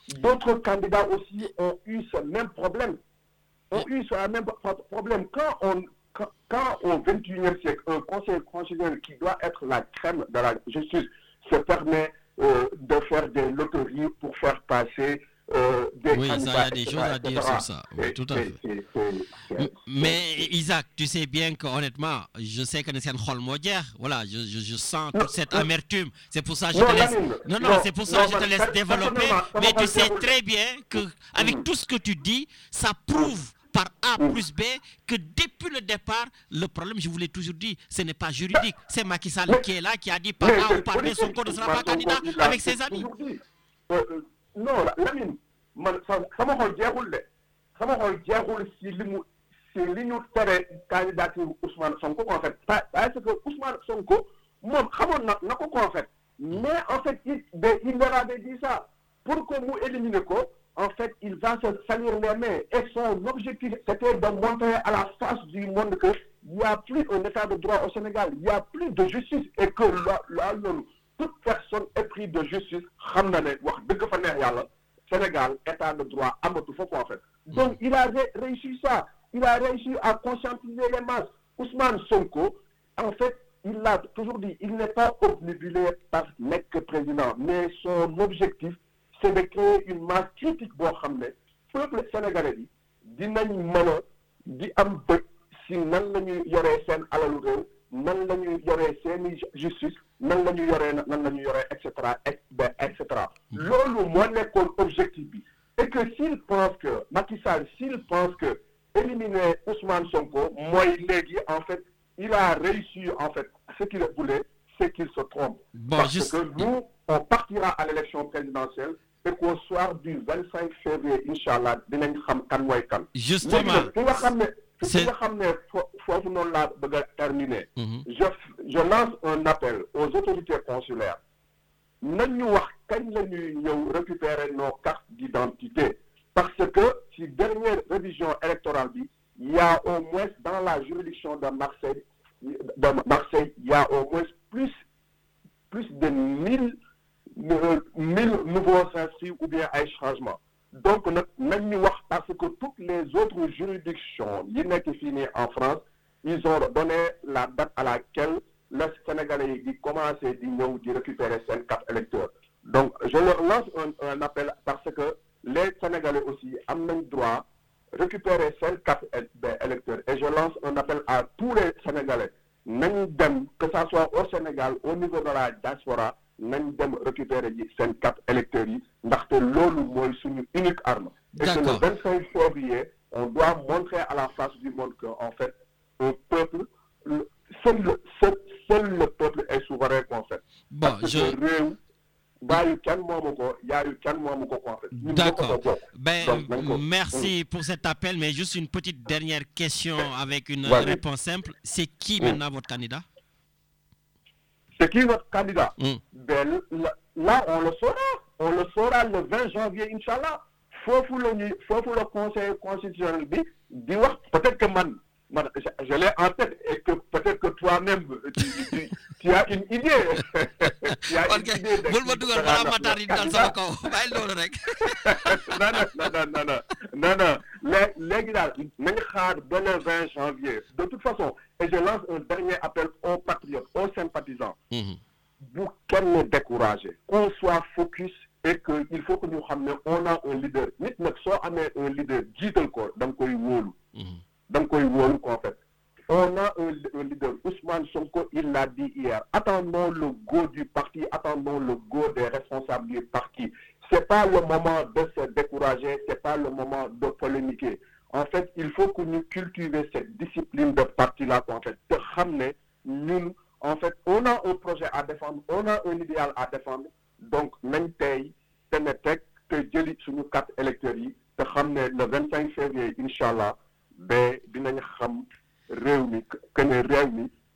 d'autres candidats aussi ont eu ce même problème. Ont eu ce même problème. Quand on, quand, quand au vingt et unième siècle, un conseil constitutionnel qui doit être la crème de la justice se permet euh, de faire des loteries pour faire passer euh, des oui, candidats, il y a des et cetera, choses à et cetera. dire sur ça. Oui, Et, tout à et, fait. et, et, et, Mais Isaac, tu sais bien que honnêtement, je sais que c'est un rôle moderne. Voilà, je, je, je sens toute cette non, amertume. C'est pour ça que je non, te laisse. Lamine, Non, non, non, c'est pour ça que non, je te mais laisse développer. personnellement, Mais ça tu va sais pas très bien que avec Mm. tout ce que tu dis, ça prouve par A plus B que depuis le départ, le problème, je vous l'ai toujours dit, ce n'est pas juridique. C'est Macky Sall Mais- qui est là, qui a dit par mais A c'est ou par B, politique. Sonko ne sera Man, pas candidat Sonko, il a avec ses amis. toujours dit. Euh, euh, non, la- Lamine, man, sa- sama xol jeexul de sama xol jeexul si li mu si li ñu tere candidature Ousmane Sonko en fait Pa- parce que Ousmane Sonko moom xamoon na na ko ko en fait mais en fait il de- il leur avait dit ça pour que mu éliminer ko en fait il va se salir les mains et son objectif c'était de montrer à la face du monde que il n'y a plus un état de droit au Sénégal, il n'y a plus de justice et que là, là, loolu toute personne éprise de justice xam na ne wax dëgg fa neex yàlla Sénégal état de droit amatu fa quoi en fait. Donc il a ré- réussi ça, il a réussi à conscientiser les masses. Ousmane Sonko, en fait, il l'a toujours dit, il n'est pas obnubilé par nekk président, mais son objectif c'est de créer une masse critique boo xam ne peuple sénégalais bi dinañ mën a di am bët si nan la ñuy yoree seen alalu réew nan la ñuy yoree seeni justice nan la ñuy yoree nan la ñuy yoree et cetera et et cetera loolu moo nekkoon objectif bi et que s'il pense que Macky Sall s'il pense que éliminer Ousmane Sonko mooy léegi en fait il a réussi en fait ce qu'il voulait c'est qu'il se trompe Bon, parce juste- que nous on partira à l'élection présidentielle et qu'au soir du vingt-cinq février inchallah dinañ xam kan mooy kan Justement, léegi nag fi nga xam ne fi c'est- nga xam ne fo- foofu noonu laa bëgg a terminer Mhm. je je lance un appel aux autorités consulaires nañ ñu wax kañ la ñuy ñëw récupérer nos cartes d'identité parce que ci dernière révision électorale bi il y a au moins dans la juridiction de Marseille de Marseille il y a au moins plus plus de mille euh, mille nouveaux inscrits ou bien ay changements donc nag nañ ñu wax parce que toutes les autres juridictions yi nekk fii nii en France ils ont donné la date à laquelle les Sénégalais yi di commencer di ñëw di récupérer seen carte électeur donc je leur lance un, un appel parce que les Sénégalais aussi am nañ droit récupérer seen carte électeur et je lance un appel à tous les Sénégalais nañ dem que ça soit au Sénégal au niveau de la diaspora nañ dem récupérer ji seen carte électeur yi ndaxte loolu mooy suñu unique arme et que le D'accord. vingt-cinq février on doit montrer à la face du monde que en fait un peuple le- seul le seul, seul le peuple est souverain en fait Bon, parce que je... réew bàyyi kenn moomu ko yaayu kenn moomu ko en fait ñun ñoo ko D'accord. bokk. Ben, Donc, nañ ko- merci pour cet appel, mais juste une petite dernière question avec une Vas-y. réponse simple. C'est qui Mm. maintenant votre candidat? C'est qui notre candidat? Mm. Ben, là, là, on le saura. On le saura le vingt janvier, Inch'Allah. Foofu la ñuy foofu le conseil constitutionnel bi di wax peut-être que man man je, je l'ai en tête et que peut-être que toi-même tu, tu, tu as une idée. tu as Ok, une idée de bul ma qui dugal sera balaa notre ma taar di dal candidat. sama kaw bàyyi loolu rek. non non non non non non non lé- léegi daal nañu xaar ba le vingt janvier de toute façon et je lance un dernier appel aux patriotes aux sympathisants Mhm. bu kenn découragé qu'on soit focus et que il faut que ñu xam ne on a un leader nit nag soo amee un leader jiital ko da nga koy wóolu Mhm. da nga koy wóolu en fait on a un, un leader Ousmane Sonko il l'a dit hier attendons le go du parti attendons le go des responsables du parti c'est pas le moment de se décourager c'est pas le moment de polémiquer en fait il faut que ñu cultiver cette discipline de parti là en fait te xam ne ñun en fait on a un projet à défendre on a un idéal à défendre donc nañ tey te ne teg te jëli suñu carte électeurs yi te xam ne le vingt-cinq février incha allah ba dinañ xam réew mi que ne réew mi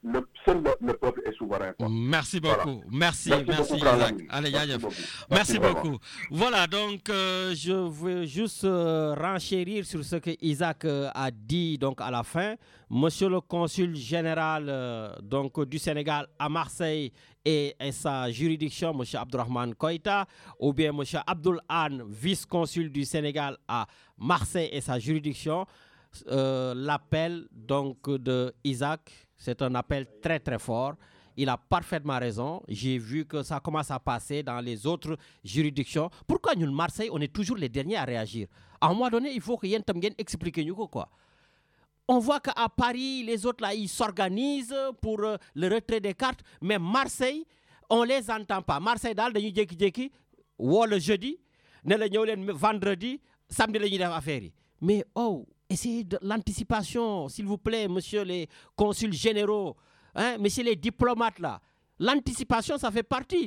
le, seul le, le peuple est souverain. Quoi. Merci beaucoup. Voilà. merci, merci, merci, beaucoup, Isaac. Allez, merci Yaya. beaucoup. Merci, Merci beaucoup. Voilà, donc euh, je veux juste euh, renchérir sur ce que Isaac euh, a dit donc à la fin. Monsieur le consul général euh, donc, du Sénégal à Marseille et, et sa juridiction, Monsieur Abdourahmane Koïta, ou bien Monsieur Abdoul Han, vice-consul du Sénégal à Marseille et sa juridiction. Euh, l'appel donc de Isaac, c'est un appel très très fort. Il a parfaitement raison. J'ai vu que ça commence à passer dans les autres juridictions. Pourquoi nous, Marseille, on est toujours les derniers à réagir? À un moment donné, il faut que Yen Tamgen explique nous quoi. On voit qu'à Paris, les autres là, ils s'organisent pour euh, le retrait des cartes. Mais Marseille, on les entend pas. Marseille, dans le djeki djeki, ou le jeudi, le vendredi, samedi, le def affaire. Mais oh, essayez de l'anticipation, s'il vous plaît, monsieur les consuls généraux, hein, monsieur les diplomates là. L'anticipation, ça fait partie.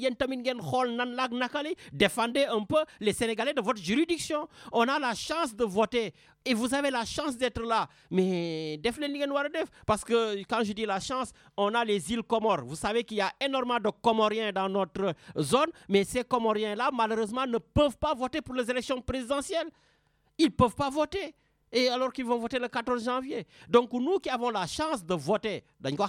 Défendez un peu les Sénégalais de votre juridiction. On a la chance de voter et vous avez la chance d'être là. Mais parce que quand je dis la chance, on a les îles Comores. Vous savez qu'il y a énormément de Comoriens dans notre zone, mais ces Comoriens-là, malheureusement, ne peuvent pas voter pour les élections présidentielles. Ils ne peuvent pas voter. Et alors qu'ils vont voter le quatorze janvier. Donc nous qui avons la chance de voter,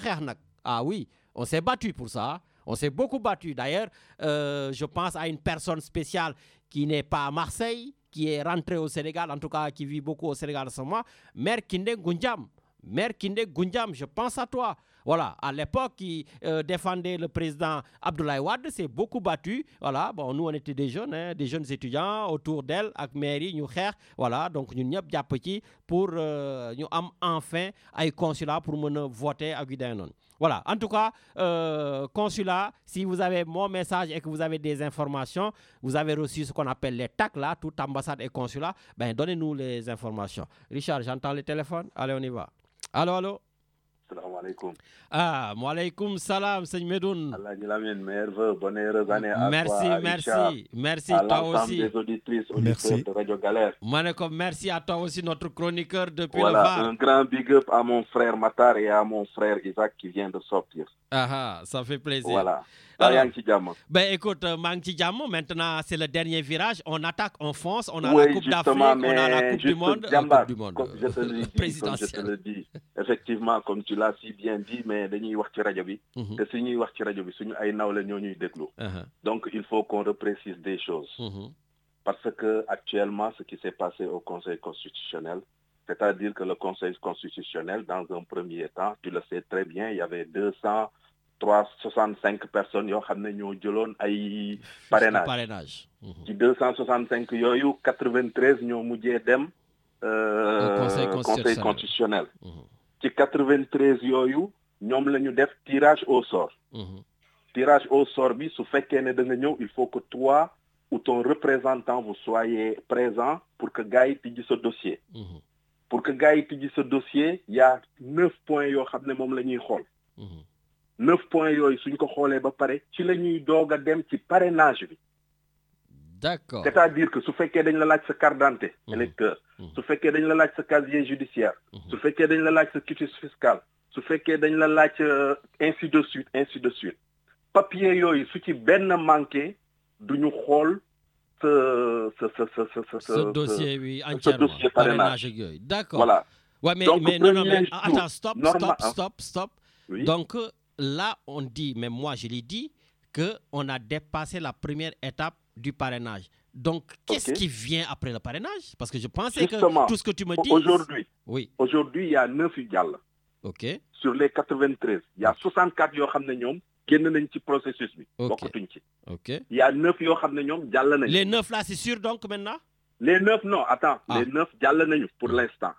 ah oui, on s'est battu pour ça. On s'est beaucoup battu. D'ailleurs, euh, je pense à une personne spéciale qui n'est pas à Marseille, qui est rentrée au Sénégal, en tout cas qui vit beaucoup au Sénégal en ce moment, Mère Kinde Goundiam. Mère Kinde Goundiam, je pense à toi. Voilà, à l'époque, qui euh, défendait le président Abdoulaye Wade, s'est beaucoup battu. Voilà, bon, nous, on était des jeunes, hein, des jeunes étudiants autour d'elle, avec mairie, nous xeex. Voilà, donc nous ñëpp jàpp ci pour euh, nous am enfin un consulat pour nous voter à Guidanon. Voilà, en tout cas, euh, consulat, si vous avez mon message et que vous avez des informations, vous avez reçu ce qu'on appelle les T A C, là, toute ambassade et consulat, ben donnez-nous les informations. Richard, j'entends le téléphone. Allez, on y va. Allô, allô. Salam alaikum. Ah, wa alaikum salam, Seigneur Medoun. Allah Lamine, meilleurs bonne heureuse année à merci, toi, à merci, Richard, merci, à toi l'ensemble aussi. des auditrices, auditeurs Merci. de Radio Galère. Maneko, merci à toi aussi, notre chroniqueur depuis Voilà, le V A R. un grand big up à mon frère Matar et à mon frère Isaac qui vient de sortir. Ah, ah, ça fait plaisir. Voilà. Alors, Alors, ben écoute, euh, Mangti Diamo, maintenant c'est le dernier virage. On attaque, on fonce, on a oui, la Coupe d'Afrique, justement, on a la Coupe du juste Monde. Diamba, euh, coupe du Monde comme je te le dis, comme je te le dis, effectivement, comme tu l'as si bien dit, mais dañuy wax ci rajo bi, Mhm. te suñuy wax ci rajo bi suñu ay nawle ñoo ñuy déglu. Uh-huh. Donc il faut qu'on reprécise des choses. Mhm. Parce que actuellement, ce qui s'est passé au Conseil constitutionnel, c'est-à-dire que le Conseil constitutionnel, dans un premier temps, tu le sais très bien, il y avait deux cent soixante-cinq personnes qui ont jëloon ay parrainage. Parrainage. Mhm. Ci deux cent soixante-cinq yooyu quatre-vingt-treize ñoo mujjee dem euh, Au Conseil Conseil constitutionnel. constitutionnel. Mhm. Ci quatre-vingt-treize yooyu ñoom la ñu def tirage au sort. Mhm. Tirage au sort bi su fekkee ne da nga ñëw il faut que toi ou ton représentant vous soyez présent pour que gars yi tijji sa dossier. Mhm. Pour que gars yi tijji sa dossier, il y a neuf points yoo xam ne moom la ñuy xool. Mhm. neuf points yooyu suñ ko xoolee ba pare ci la ñuy doog a dem ci parrainage bi. D'accord. C'est-à-dire que su fekkee dañ la laaj sa carte d'identité électeur, su fekkee dañ la laaj sa casier judiciaire, su fekkee dañ la laaj sa quitus fiscal, su fekkee dañ la laaj euh, ainsi de suite, ainsi de suite. Papier yooyu su ci benn manqué duñu xool ce ce ce ce ce ce Ce dossier, oui, ce entièrement. dossier Parrainage parrainage. ak yooyu. D'accord. Voilà. Ouais, mais, Donc, mais non, non, mais premier attends, jour, stop, normal, stop, hein. stop, stop. Oui. Donc euh, là, on dit, mais moi je l'ai dit, qu'on a dépassé la première étape du parrainage. Donc, qu'est-ce Ok. qui vient après le parrainage? Parce que je pensais Justement, que tout ce que tu me dis... aujourd'hui, Oui, aujourd'hui, il y a neuf yu jàll. ok, Sur les quatre-vingt-treize, il y a soixante-quatre yoo xam ne ñoom génn nañ ci processus bi. Ok. Bokkatuñ ci. ok. Il y a neuf yoo xam ne ñoom jàll nañ. Les neuf là, c'est sûr donc maintenant? Les neuf, non, attends, Ah. les neuf jàll nañu pour l'instant.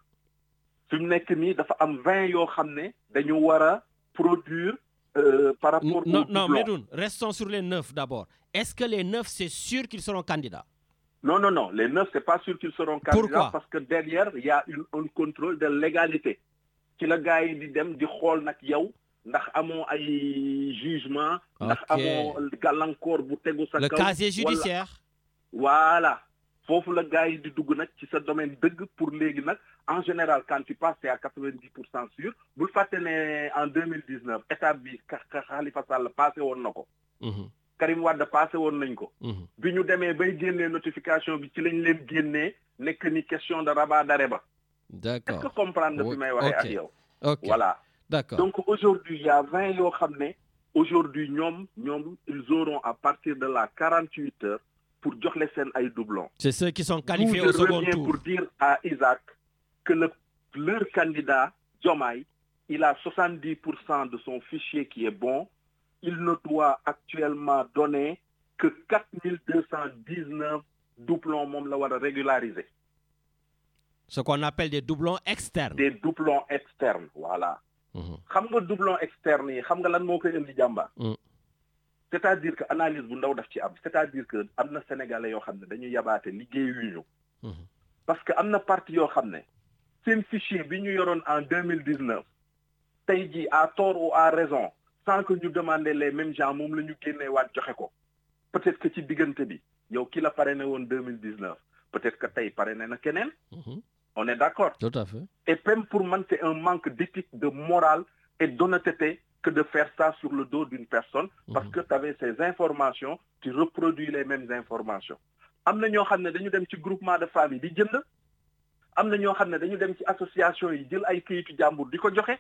Fi mu nekk nii dafa am vingt yoo xam ne dañu war a produire euh, par rapport Non, au non, doublon. Medoun, restons sur les neuf d'abord. Est-ce que les neuf, c'est sûr qu'ils seront candidats? Non, non, non, les neuf, c'est pas sûr qu'ils seront candidats. Pourquoi? Parce que derrière, il y a une, un contrôle de légalité. Ci la gars yi di dem di xool nag yow ndax amoo ay jugement, ndax Ok. amoo gàllankoor bu tegu sa Le kaw. casier wala- judiciaire? Voilà. foofu la gars yi di dugg nag ci sa domaine dëgg pour léegi nag en général quand tu passes c'est à quatre-vingt-dix pour cent sûr bul fàtte ne en deux mille dix-neuf étape bi Khalifa Sall passé woon na ko. Karim Wade passé woon nañ ko. bi ñu demee bay génnee notification bi ci lañ leen génnee nekk ni question de rabat d'arrêt ba. D'accord. Est-ce que comprendre nga fi may waxee ak yow. Ok. Voilà. D'accord. Donc aujourd'hui il y a vingt yoo xam ne aujourd'hui ñoom ñoom ils auront à partir de là quarante-huit heures pour jox les seen ay doublons. C'est ceux qui sont qualifiés D'où au je second reviens tour. pour dire à Isaac que le, leur candidat, Diomaye, il a soixante-dix pour cent de son fichier qui est bon. Il ne doit actuellement donner que quatre mille deux cent dix-neuf doublons moom la war a régulariser. Ce qu'on appelle des doublons externes. Des doublons externes, voilà. xam nga doublons externes yi xam nga lan moo koy indi jàmba. C'est-à-dire que analyse bu ndaw daf ci am c'est-à-dire que am na sénégalais yoo xam ne dañuy yabaate liggéeyuñu. Parce que am na parti yoo xam ne seen fichier bi ñu yoroon en deux mille dix-neuf tey jii à tort ou à raison sans que ñu demander les mêmes gens moom la ñu génnee waat joxe ko peut-être que ci diggante bi yow ki la parrainé woon deux mille dix-neuf peut-être que tey parrainé na keneen. On est d'accord. Tout à fait. Et même pour moi, c'est un manque d'éthique, de morale et d'honnêteté que de faire ça sur le dos d'une personne parce que tu avais ces informations, tu reproduis les mêmes informations. Amna ñoo xamné dañu dem ci groupement de famille di jënd amna ñoo xamné dañu dem ci association yi jël ay këyitu jàmbur di ko joxe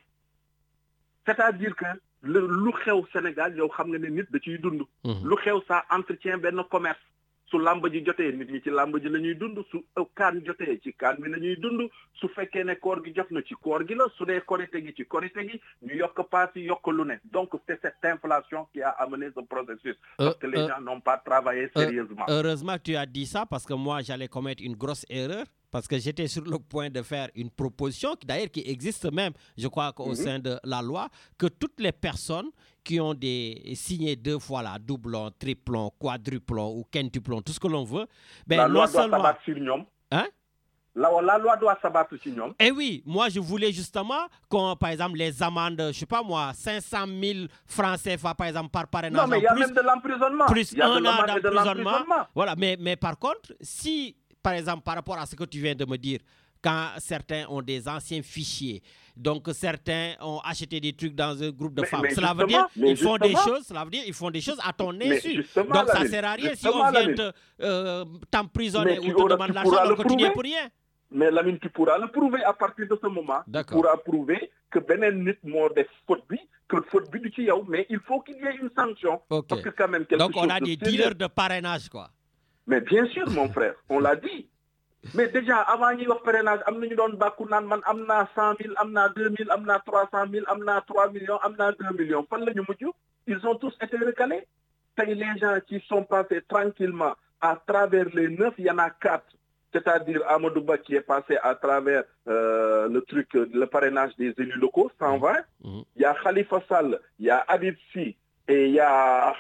c'est-à-dire que lu xew Sénégal yow xam nga ne nit da ciy dund lu xew ça entretient benn commerce su làmb ji jotee nit ñi ci làmb ji la ñuy dund su kaan jotee ci kaan bi la ñuy dund su fekkee ne koor gi jot na ci koor gi la su dee korite gi ci korite gi ñu yokk paas yi yokk lu ne donc c'est cette inflation qui a amené ce processus parce euh, que les euh, gens n'ont pas travaillé sérieusement. Euh, heureusement que tu as dit ça parce que moi j'allais commettre une grosse erreur parce que j'étais sur le point de faire une proposition qui d'ailleurs qui existe même je crois qu'au mm-hmm. sein de la loi que toutes les personnes qui ont des signés deux fois là, doublon, triplon, quadruplon ou quintuplon, tout ce que l'on veut, ben la non loi seulement... doit s'abattre sur ñoom. Hein? La, la loi doit s'abattre sur ñoom. Eh oui, moi je voulais justement qu'on, par exemple, les amendes, je sais pas moi, cinq cent mille francs C F A par exemple par parrainage. Non, mais il y a plus, même de l'emprisonnement. Plus il y a un de an de d'emprisonnement. Voilà, mais, mais par contre, si, par exemple, par rapport à ce que tu viens de me dire, quand certains ont des anciens fichiers, donc certains ont acheté des trucs dans un groupe de mais, femmes. Mais cela veut dire ils font des choses, cela veut dire ils font des choses à ton insu. Donc ça ne sert à rien si on vient te, euh, t'emprisonner ou te demander l'argent alors que tu n'y es pour rien. Mais Lamine, tu pourras le prouver à partir de ce moment. Tu pourras prouver que benen nit moo def faute bi, que faute bi du ci yow, mais il faut qu'il y ait une sanction. Okay. Parce que quand même quelque Donc chose on a de des sérieux. dealers de parrainage quoi. Mais bien sûr mon frère, on l'a dit. Mais déjà avant ñuy wax parrainage am nañu doon bàkku naan man am naa cent mille am naa deux mille am naa trois cent mille am naa trois millions am naa deux millions fan la ñu mujj ils ont tous été recalés tey les gens qui sont passés tranquillement à travers les neuf il y en a quatre c'est-à-dire Amadou Ba qui est passé à travers euh, le truc le parrainage des élus locaux cent vingt il y a Khalifa Sall il y a Habib Sy et il y a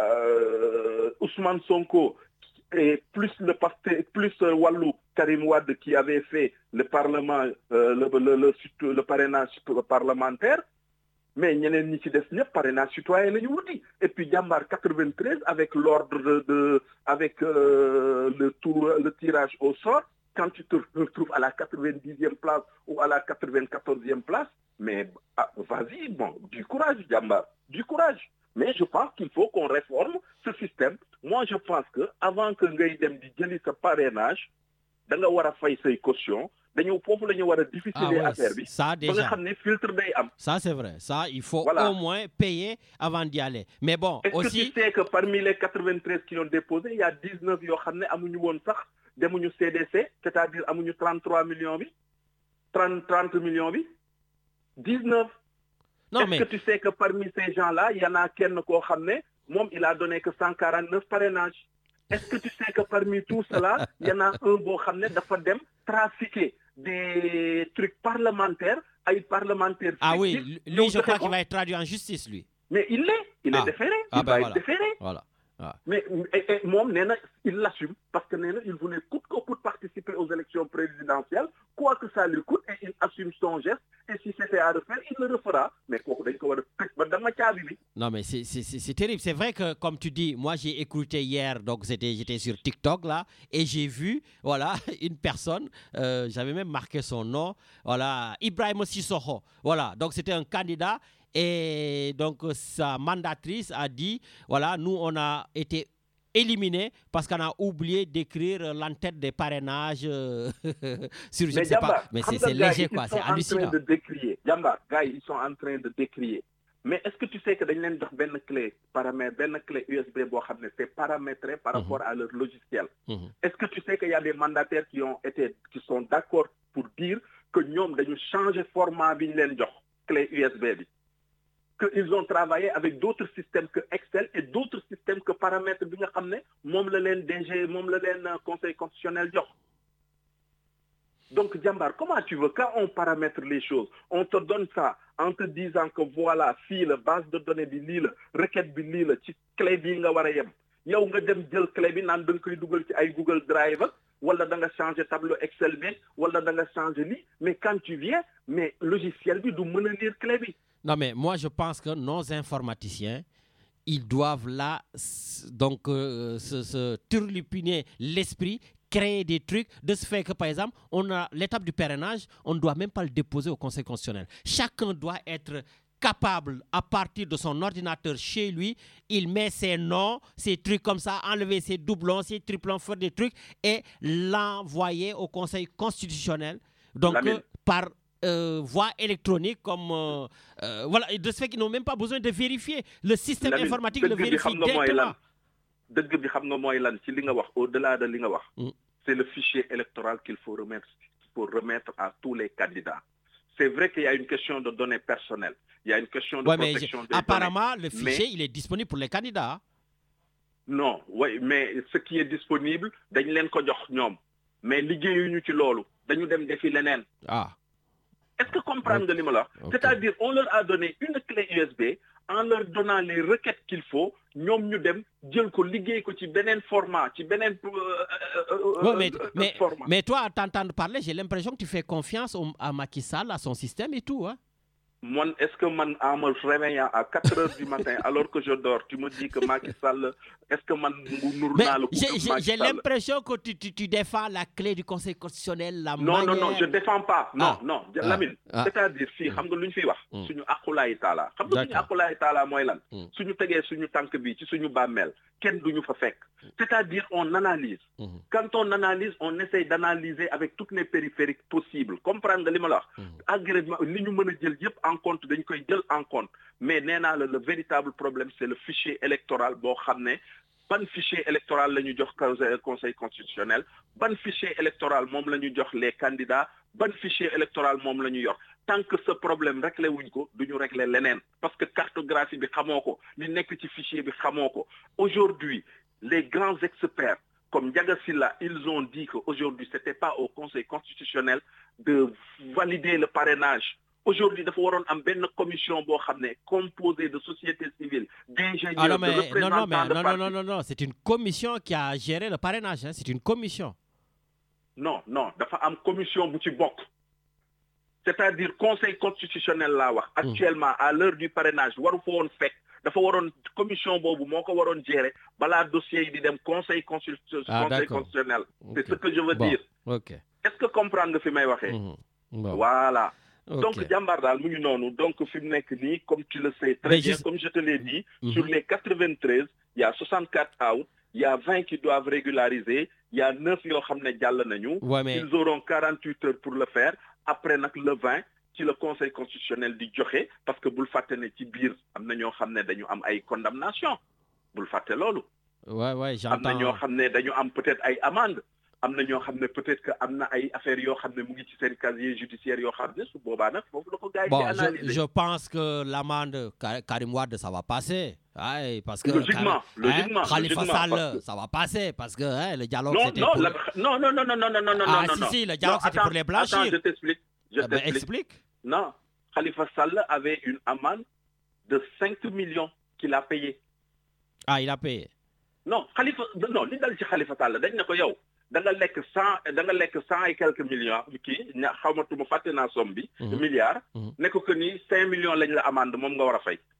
euh, Ousmane Sonko et plus le pasteur, plus euh, Wallou Karim Wade qui avait fait le parlement, euh, le, le, le, le parrainage parlementaire, mais ñeneen ñi ci des ñëpp parrainage citoyen la ñu wuti. Et puis Jambar quatre-vingt-treize avec l'ordre de, de avec euh, le tour, le tirage au sort, quand tu te retrouves à la quatre-vingt-dixième place ou à la quatre-vingt-quatorzième place, mais ah, vas-y, bon, du courage Jambar, du courage. Mais je pense qu'il faut qu'on réforme ce système. Moi, je pense que avant que ngay dem di jëli sa parrainage, da nga war a fay say caution. Dañu foofu la ñu war a difficiler affaire bi. Ça déjà. Ba nga xam ne filtre day am. Ça c'est vrai. Ça il faut voilà. Au moins payer avant d'y aller. Mais bon, est-ce aussi. Est-ce que tu sais que parmi les quatre-vingt-treize qui ont déposé, il y a dix-neuf yoo xam ne amuñu woon sax demuñu C D C, c'est-à-dire amuñu trente-trois millions bi, trente trente millions bi, dix-neuf. Non, Est-ce mais... que tu sais que parmi ces gens-là, il y en a kenn koo xam ne moom il a donné que cent quarante-neuf parrainages. Est-ce que tu sais que parmi tout cela, il y en a un boo xam ne dafa dem trafiquer des trucs parlementaires ay parlementaires. Ah oui, lui je crois qu'il va être traduit en justice lui. Mais il l'est, il ah. est déféré, ah il ben va voilà. être déféré. Voilà. Ah. Mais et, et, moi, Néna, il l'assume parce que Néna, il voulait coûte que coûte participer aux élections présidentielles, quoi que ça lui coûte, et il assume son geste. Et si c'était à refaire, il le refera. Mais quoi Non, mais c'est, c'est, c'est, c'est terrible. C'est vrai que, comme tu dis, moi, j'ai écouté hier, donc c'était, j'étais sur TikTok, là, et j'ai vu, voilà, une personne, euh, j'avais même marqué son nom, voilà, Ibrahim Sissoko. Voilà, donc c'était un candidat. Et donc, sa mandatrice a dit, voilà, nous, on a été éliminés parce qu'on a oublié d'écrire l'entête des parrainages euh, sur, je mais ne sais Djamba, pas, mais c'est, c'est léger, quoi, c'est hallucinant. Ils sont en train de décrier, Djamba, gars, ils sont en train de décrier. Mais est-ce que tu sais que dañ leen jox benn clé paramètre, benn clé U S B boo xam ne c'est paramétré par rapport mm-hmm. à leur logiciel. Mm-hmm. Est-ce que tu sais qu'il y a des mandataires qui ont été, qui sont d'accord pour dire que ñoom dañu changer format bi ñu leen jox clé U S B bi? Qu'ils ont travaillé avec d'autres systèmes que Excel et d'autres systèmes que paramètres bi nga xam ne moom la leen D G, moom la leen conseil constitutionnel jox. Donc, Djambar, comment tu veux, quand on paramètre les choses, on te donne ça en te disant que voilà, si la base de données bi lii la, requête bi lii la, ci clé bi nga war a yem. Yow nga dem jël clé bi naan da nga koy dugal ci ay Google Drive wala da nga changer tableau Excel bi wala da nga changer lii, mais quand tu viens, mais logiciel bi du mën a lire clé bi. Non, mais moi, je pense que nos informaticiens, ils doivent là, donc, euh, se, se turlupiner l'esprit, créer des trucs, de ce fait que, par exemple, on a l'étape du parrainage, on ne doit même pas le déposer au Conseil constitutionnel. Chacun doit être capable, à partir de son ordinateur chez lui, il met ses noms, ses trucs comme ça, enlever ses doublons, ses triplons, faire des trucs, et l'envoyer au Conseil constitutionnel. Donc, euh, par... Euh, voie électronique comme euh, euh, voilà, de ce fait qu'ils n'ont même pas besoin de vérifier le système Lamine, informatique le vérifie directement. Dëgg bi xam nga mooy lan ci li nga wax au-delà de li nga wax mm. c'est le fichier électoral qu'il faut remettre qu'il faut remettre à tous les candidats. C'est vrai qu'il y a une question de données personnelles, il y a une question de ouais, protection des apparemment données, le fichier mais... il est disponible pour les candidats. Non, oui, mais ce qui est disponible dañ leen ko jox ñoom mais liggéeyuñu ci loolu dañu dem defi leneen. Ah. Est-ce que comprendre okay. de okay. C'est-à-dire, on leur a donné une clé U S B en leur donnant les requêtes qu'il faut. Nous ñu dem jël ko liggéey ko ci beneen format, ci beneen ouais, mais, mais, format. Mais toi, à t'entendre parler, j'ai l'impression que tu fais confiance au, à Macky Sall, à son système et tout, hein? Moi, est-ce que man, en me réveillant à quatre heures du matin, alors que je dors, tu me dis que Macky Sall, est-ce que man, j'ai, j'ai, j'ai l'impression que tu, tu, tu défends la clé du Conseil constitutionnel, la non, manière... Non, non, non, je ne défends pas. Non, ah. non, ah. Lamine. Ah. C'est-à-dire, si, xam nga luñ fi wax, suñu akulaay taala. Xam nga suñu akulaay taala mooy lan? Suñu tegee suñu tànk bi ci suñu bàmmeel, kenn duñu fa fekk. C'est-à-dire, on analyse. Mm-hmm. Quand on analyse, on essaye d'analyser avec toutes les périphériques possibles. Comprendre li ma la wax? Agrément, li ñu mën a jël yëpp en compte dañ koy jël en compte. Mais nee naa la, le véritable problème, c'est le fichier électoral boo xam ne ban fichier électoral la ñu jox conseil constitutionnel, ban fichier électoral moom la ñu jox les candidats, ban fichier électoral moom la ñu yor. Tant que ce problème réglé wuñ ko duñu régler leneen parce que cartographie bi xamoo ko li nekk ci fichier bi xamoo ko. Aujourd'hui, les grands experts comme Ndiaga Sylla, ils ont dit qu'aujourd'hui, ce n'était pas au Conseil constitutionnel de valider le parrainage. Aujourd'hui, il faut avoir une commission composée de sociétés civiles, d'ingénieurs, ah non, mais, de représentants non, non, mais, de non, partis. non, non, non, c'est une commission qui a géré le parrainage. Hein. C'est une commission. Non, non, il y a une commission qui bok. C'est-à-dire Conseil constitutionnel là, actuellement, à l'heure du parrainage, il faut fait. dafa waroon commission boobu moo ko waroon gérer balaa dossier yi di dem conseil constitu ah, conseil constitutionnel. Okay. C'est ce que je veux bon. dire. Ok. Est-ce que comprendre nga fi may waxee. Mm-hmm. Bon. Voilà. Okay. Donc jàmbaar daal mu ngi noonu donc fi mu nekk nii comme tu le sais très Mais bien je... comme je te l'ai dit. Mm-hmm. Sur les quatre-vingt-treize il y a soixante-quatre out, il y a vingt qui doivent régulariser, il y a neuf yoo xam ne jàll nañu. Ouais, mais... Ils auront quarante-huit heures pour le faire. Après nag le vingt. ci le conseil constitutionnel di joxe parce que bul fàtte ne ci biir am na ñoo xam ne dañu am ay condamnation bul fàtte loolu. Ouais, ouais, j'entends. am na ñoo xam ne dañu am peut-être ay amende am na ñoo xam ne peut-être que am na ay affaires yoo xam ne mu ngi ci seen casier judiciaire yoo xam ne su boobaa nag foofu la ko gars yi bon, di analyser. je, je pense que l'amende Karim Wade ça va passer. Ouais, parce que logiquement, hein, logiquement, Khalifa logiquement, Sall, que... ça va passer parce que hein, le dialogue non, c'était non, pour... la... non, non, non, non, non, non, non, ah, non, si, non. si, le dialogue non, c'était attends, pour les blanchir. Attends, je t'explique. Je ah, ben, t'explique. explique. Non, Khalifa Sall avait une amende de cinq millions qu'il a payé. Ah, il a payé. non Khalifa non li dal ci Khalifa Sall dañ ne ko yow da nga lekk cent da nga lekk cent et quelques millions kii ña xawmatuma fàtte naa somme bi milliards ne ko que ni cinq millions lañ la amende moom nga war a fay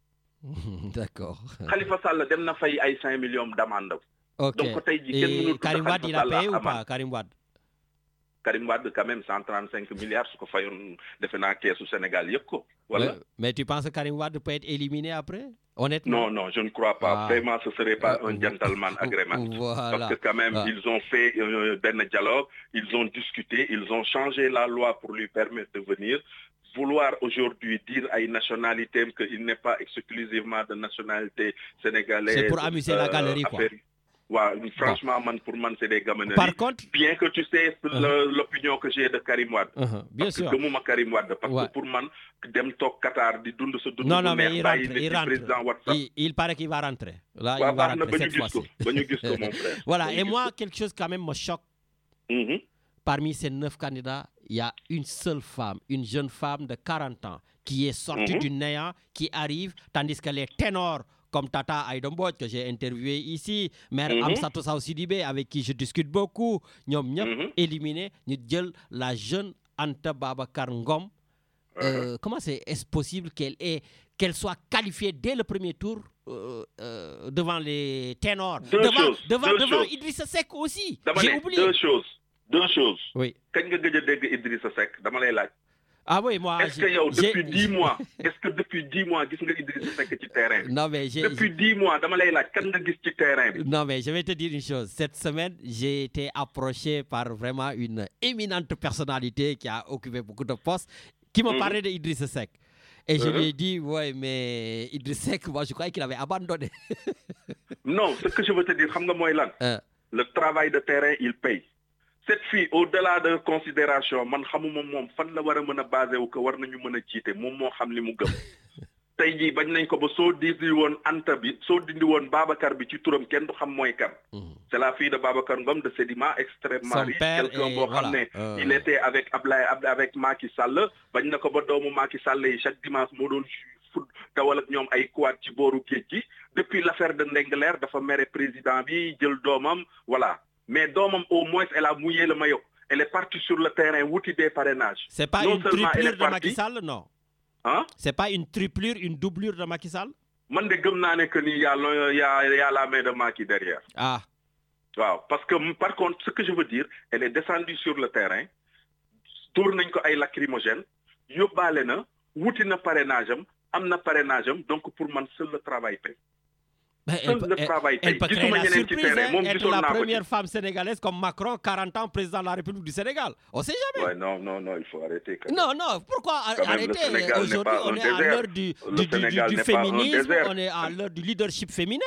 d'accord Khalifa Sall dem na fay ay cinq millions d'amende ok donc tey jii kenn mënul Karim Wade il a payé ou pas Karim Wade Karim Wade quand même cent trente-cinq milliards su ko fayoon defe naa keesu Sénégal yëpp ko voilà mais, mais tu penses que Karim Wade peut être éliminé après honnêtement non non je ne crois pas ah. vraiment ce serait pas un gentleman agreement voilà. parce que quand même ah. ils ont fait euh, ben dialogue ils ont discuté ils ont changé la loi pour lui permettre de venir vouloir aujourd'hui dire à une nationalité qu'il n'est pas exclusivement de nationalité sénégalaise c'est pour amuser euh, la galerie quoi affaire... Ouais, franchement, man, pour moi, c'est des gameneries. Par contre, bien que tu sais uh-huh. l'opinion que j'ai de Karim Wade. Uh-huh. Bien parce sûr. Que moi, Karim Wade, parce ouais. que pour moi, dem tok Qatar, di dund ce non, non, mais il rentre. Il, rentre. Il, il paraît qu'il va rentrer. Là, ouais, il va rentrer cette fois-ci. Voilà, et moi, quelque chose quand même me choque. Mm-hmm. Parmi ces neuf candidats, il y a une seule femme, une jeune femme de quarante ans, qui est sortie mm-hmm. du néant, qui arrive, tandis que les ténors comme Tata Aïdombo, que j'ai interviewé ici, Mère mm-hmm. Amsatou Sow Sidibé, avec qui je discute beaucoup, nous avons mm-hmm. éliminé, nous avons la jeune Anta Babacar Ngom. Euh, uh-huh. Comment c'est, est-ce possible qu'elle, est, qu'elle soit qualifiée dès le premier tour euh, euh, devant les ténors, deux devant, choses, devant, deux devant choses. Idrissa Seck aussi? Dama J'ai ne, oublié. Deux choses. Deux choses. Oui. Quand tu as dit Idrissa Seck, dama lay laaj. Ah oui, moi. Est-ce que yow, depuis dix mois, est-ce que depuis dix mois, tu as vu Idrissa Seck sur le terrain? Non, mais j'ai. Depuis dix mois, dama lay laaj, quand tu as vu sur le terrain? Non, mais je vais te dire une chose. Cette semaine, j'ai été approché par vraiment une éminente personnalité qui a occupé beaucoup de postes, qui m'a mm-hmm. parlé d'Idrissa Seck. Et je uh-huh. lui ai dit, ouais, mais Idrissa Seck, moi, je croyais qu'il avait abandonné. Non, ce que je veux te dire, uh. le travail de terrain, il paye. Cette fille, au-delà de considération, man xamuma mom fan la wara mëna basé wu ko war nañu mëna jité mom mo xam li mu gëm. Tay ji bañ nañ ko ba so dindi won Anta bi, so dindi won Babacar bi ci turam kenn du xam moy kan. C'est la fille de Babacar Ngom de Sedima extrêmement riche, quelqu'un bo voilà. xamné euh... il était avec Ablaye avec Macky Sall, bañ nako ba doomu Macky Sall yi chaque dimanche mo doon foot tawal ak ñom ay quad ci boru geej depuis l'affaire de Ndengler dafa méré président bi jël domam, voilà. Mais Domam, au moins, elle a mouillé le maillot. Elle est partie sur le terrain, outil des parrainages. C'est pas non une triplure de Macky Sall, non? Hein? C'est pas une triplure, une doublure de Macky Sall? Moi, je sais qu'il y, y, y a la main de Macky derrière. Ah. Wow. Parce que, par contre, ce que je veux dire, elle est descendue sur le terrain, tourne ay lacrymogène, yobale na, outil na parrainage, amna parrainage, donc pour moi, seul le travail paye. Elle, elle, elle, elle peut créer la surprise, hein, être la première femme sénégalaise comme Macron, quarante ans, président de la République du Sénégal. On ne sait jamais. Ouais, non, non, non, il faut arrêter. Non, non, pourquoi arrêter? Aujourd'hui, on est à l'heure du, du, du, du, du féminisme, on est à l'heure du leadership féminin.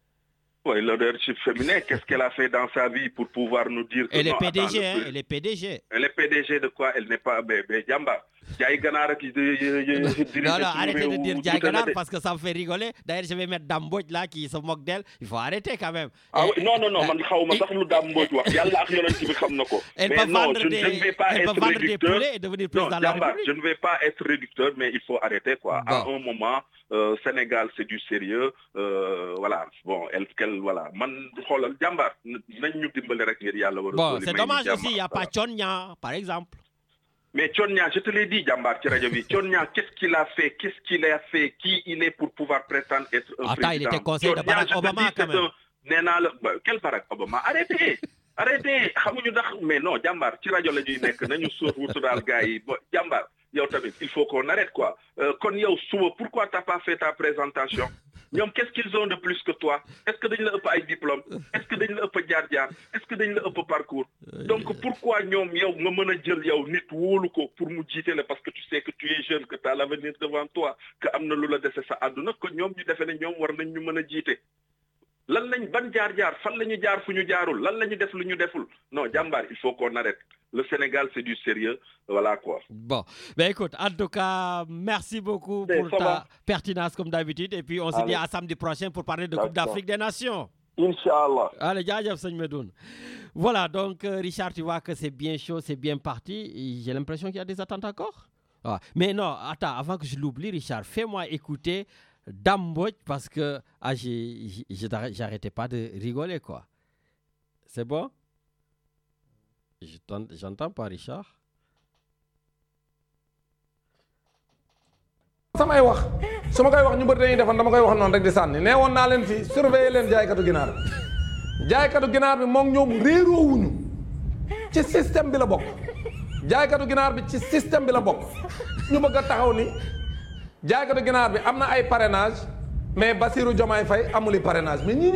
Oui, le leadership féminin, qu'est-ce qu'elle a fait dans sa vie pour pouvoir nous dire que elle non, est P D G, attends, hein, elle est P D G. Elle est P D G de quoi? Elle n'est pas bébé Djamba. Diaye Ganar qui Non, non, arrêtez de dire Diaye Ganar parce que ça me fait rigoler. D'ailleurs, je vais mettre Damboj là qui se moque d'elle. Il faut arrêter quand même. Ah oui, non, non, non, man xawma sax lu Damboj wax. Yalla ak yonent bi xam nako. Elle peut vendre des, elle peut vendre des poulets et devenir président de la République. Je ne vais pas être réducteur, mais il faut arrêter quoi. À un moment, euh, Sénégal, c'est du sérieux. Euh, voilà, bon, elle, qu'elle, voilà. Man, xolal Jambar, nañ ñu dimbali rek ngir Yalla wara. Bon, c'est dommage aussi, il n'y a pas Tchonia, par exemple. Mais Tchonia, je te l'ai dit, Jambar Tchirajovi, Tchonia, qu'est-ce qu'il a fait? Qu'est-ce qu'il a fait? Qui il est pour pouvoir prétendre être un Attends, président? il était conseiller de Barack Obama quand même. Un... Quel Barack Obama? Arrêtez! Arrêtez! Mais non, Jambar, Tchirajo la ñuy nekk nañu soor wutural gars yi. Jambar, yow tamit, il faut qu'on arrête quoi. Euh, kon yow suba, pourquoi t'as pas fait ta présentation? Ñoom, qu'est-ce qu'ils ont de plus que toi? Est-ce que dañ la ëpp ay diplôme? Est-ce que dañ la ëpp jaar-jaar? Est-ce que dañ la ëpp parcours? Donc pourquoi ñoom yow nga mën a jël yow nit wóolu ko pour mu jiite la parce que tu sais que tu es jeune, que tu as l'avenir devant toi, que am na lu la dese sa àdduna que ñoom ñu defe ne ñoom war nañ ñu mën a jiite. Lan lañ ban jaar-jaar fan la ñu jaar fu ñu jaarul lan la ñu def lu ñu deful non Jambar il faut qu'on arrête. Le Sénégal, c'est du sérieux. Voilà quoi. Bon. Ben écoute, en tout cas, merci beaucoup Mais pour ta va. pertinence comme d'habitude. Et puis, on se dit à samedi prochain pour parler de Coupe d'Afrique des Nations. Inch'Allah. Allez, jaajëf sëñ Medoune. Voilà, donc euh, Richard, tu vois que c'est bien chaud, c'est bien parti. J'ai l'impression qu'il y a des attentes encore. Ah. Mais non, attends, avant que je l'oublie, Richard, fais-moi écouter Dame Mbodj, parce que ah, j'ai, j'ai, j'arrêtais pas de rigoler, quoi. C'est bon? J'entends, j'entends pas, Richard. samay wax su ma koy wax ñu bëri dañuy defan dama koy wax noonu rek di sànni nee woon naa leen fii surveiller leen jaaykatu ginaar jaaykatu ginaar bi moom ñoom réeroowuñu ci système bi la bokk jaaykatu ginaar bi ci système bi la bokk ñu bëgg a taxaw ni jaaykatu ginaar bi am na ay parrainage mais Bassirou Diomaye Faye amuli parrainage mais ñi ñoo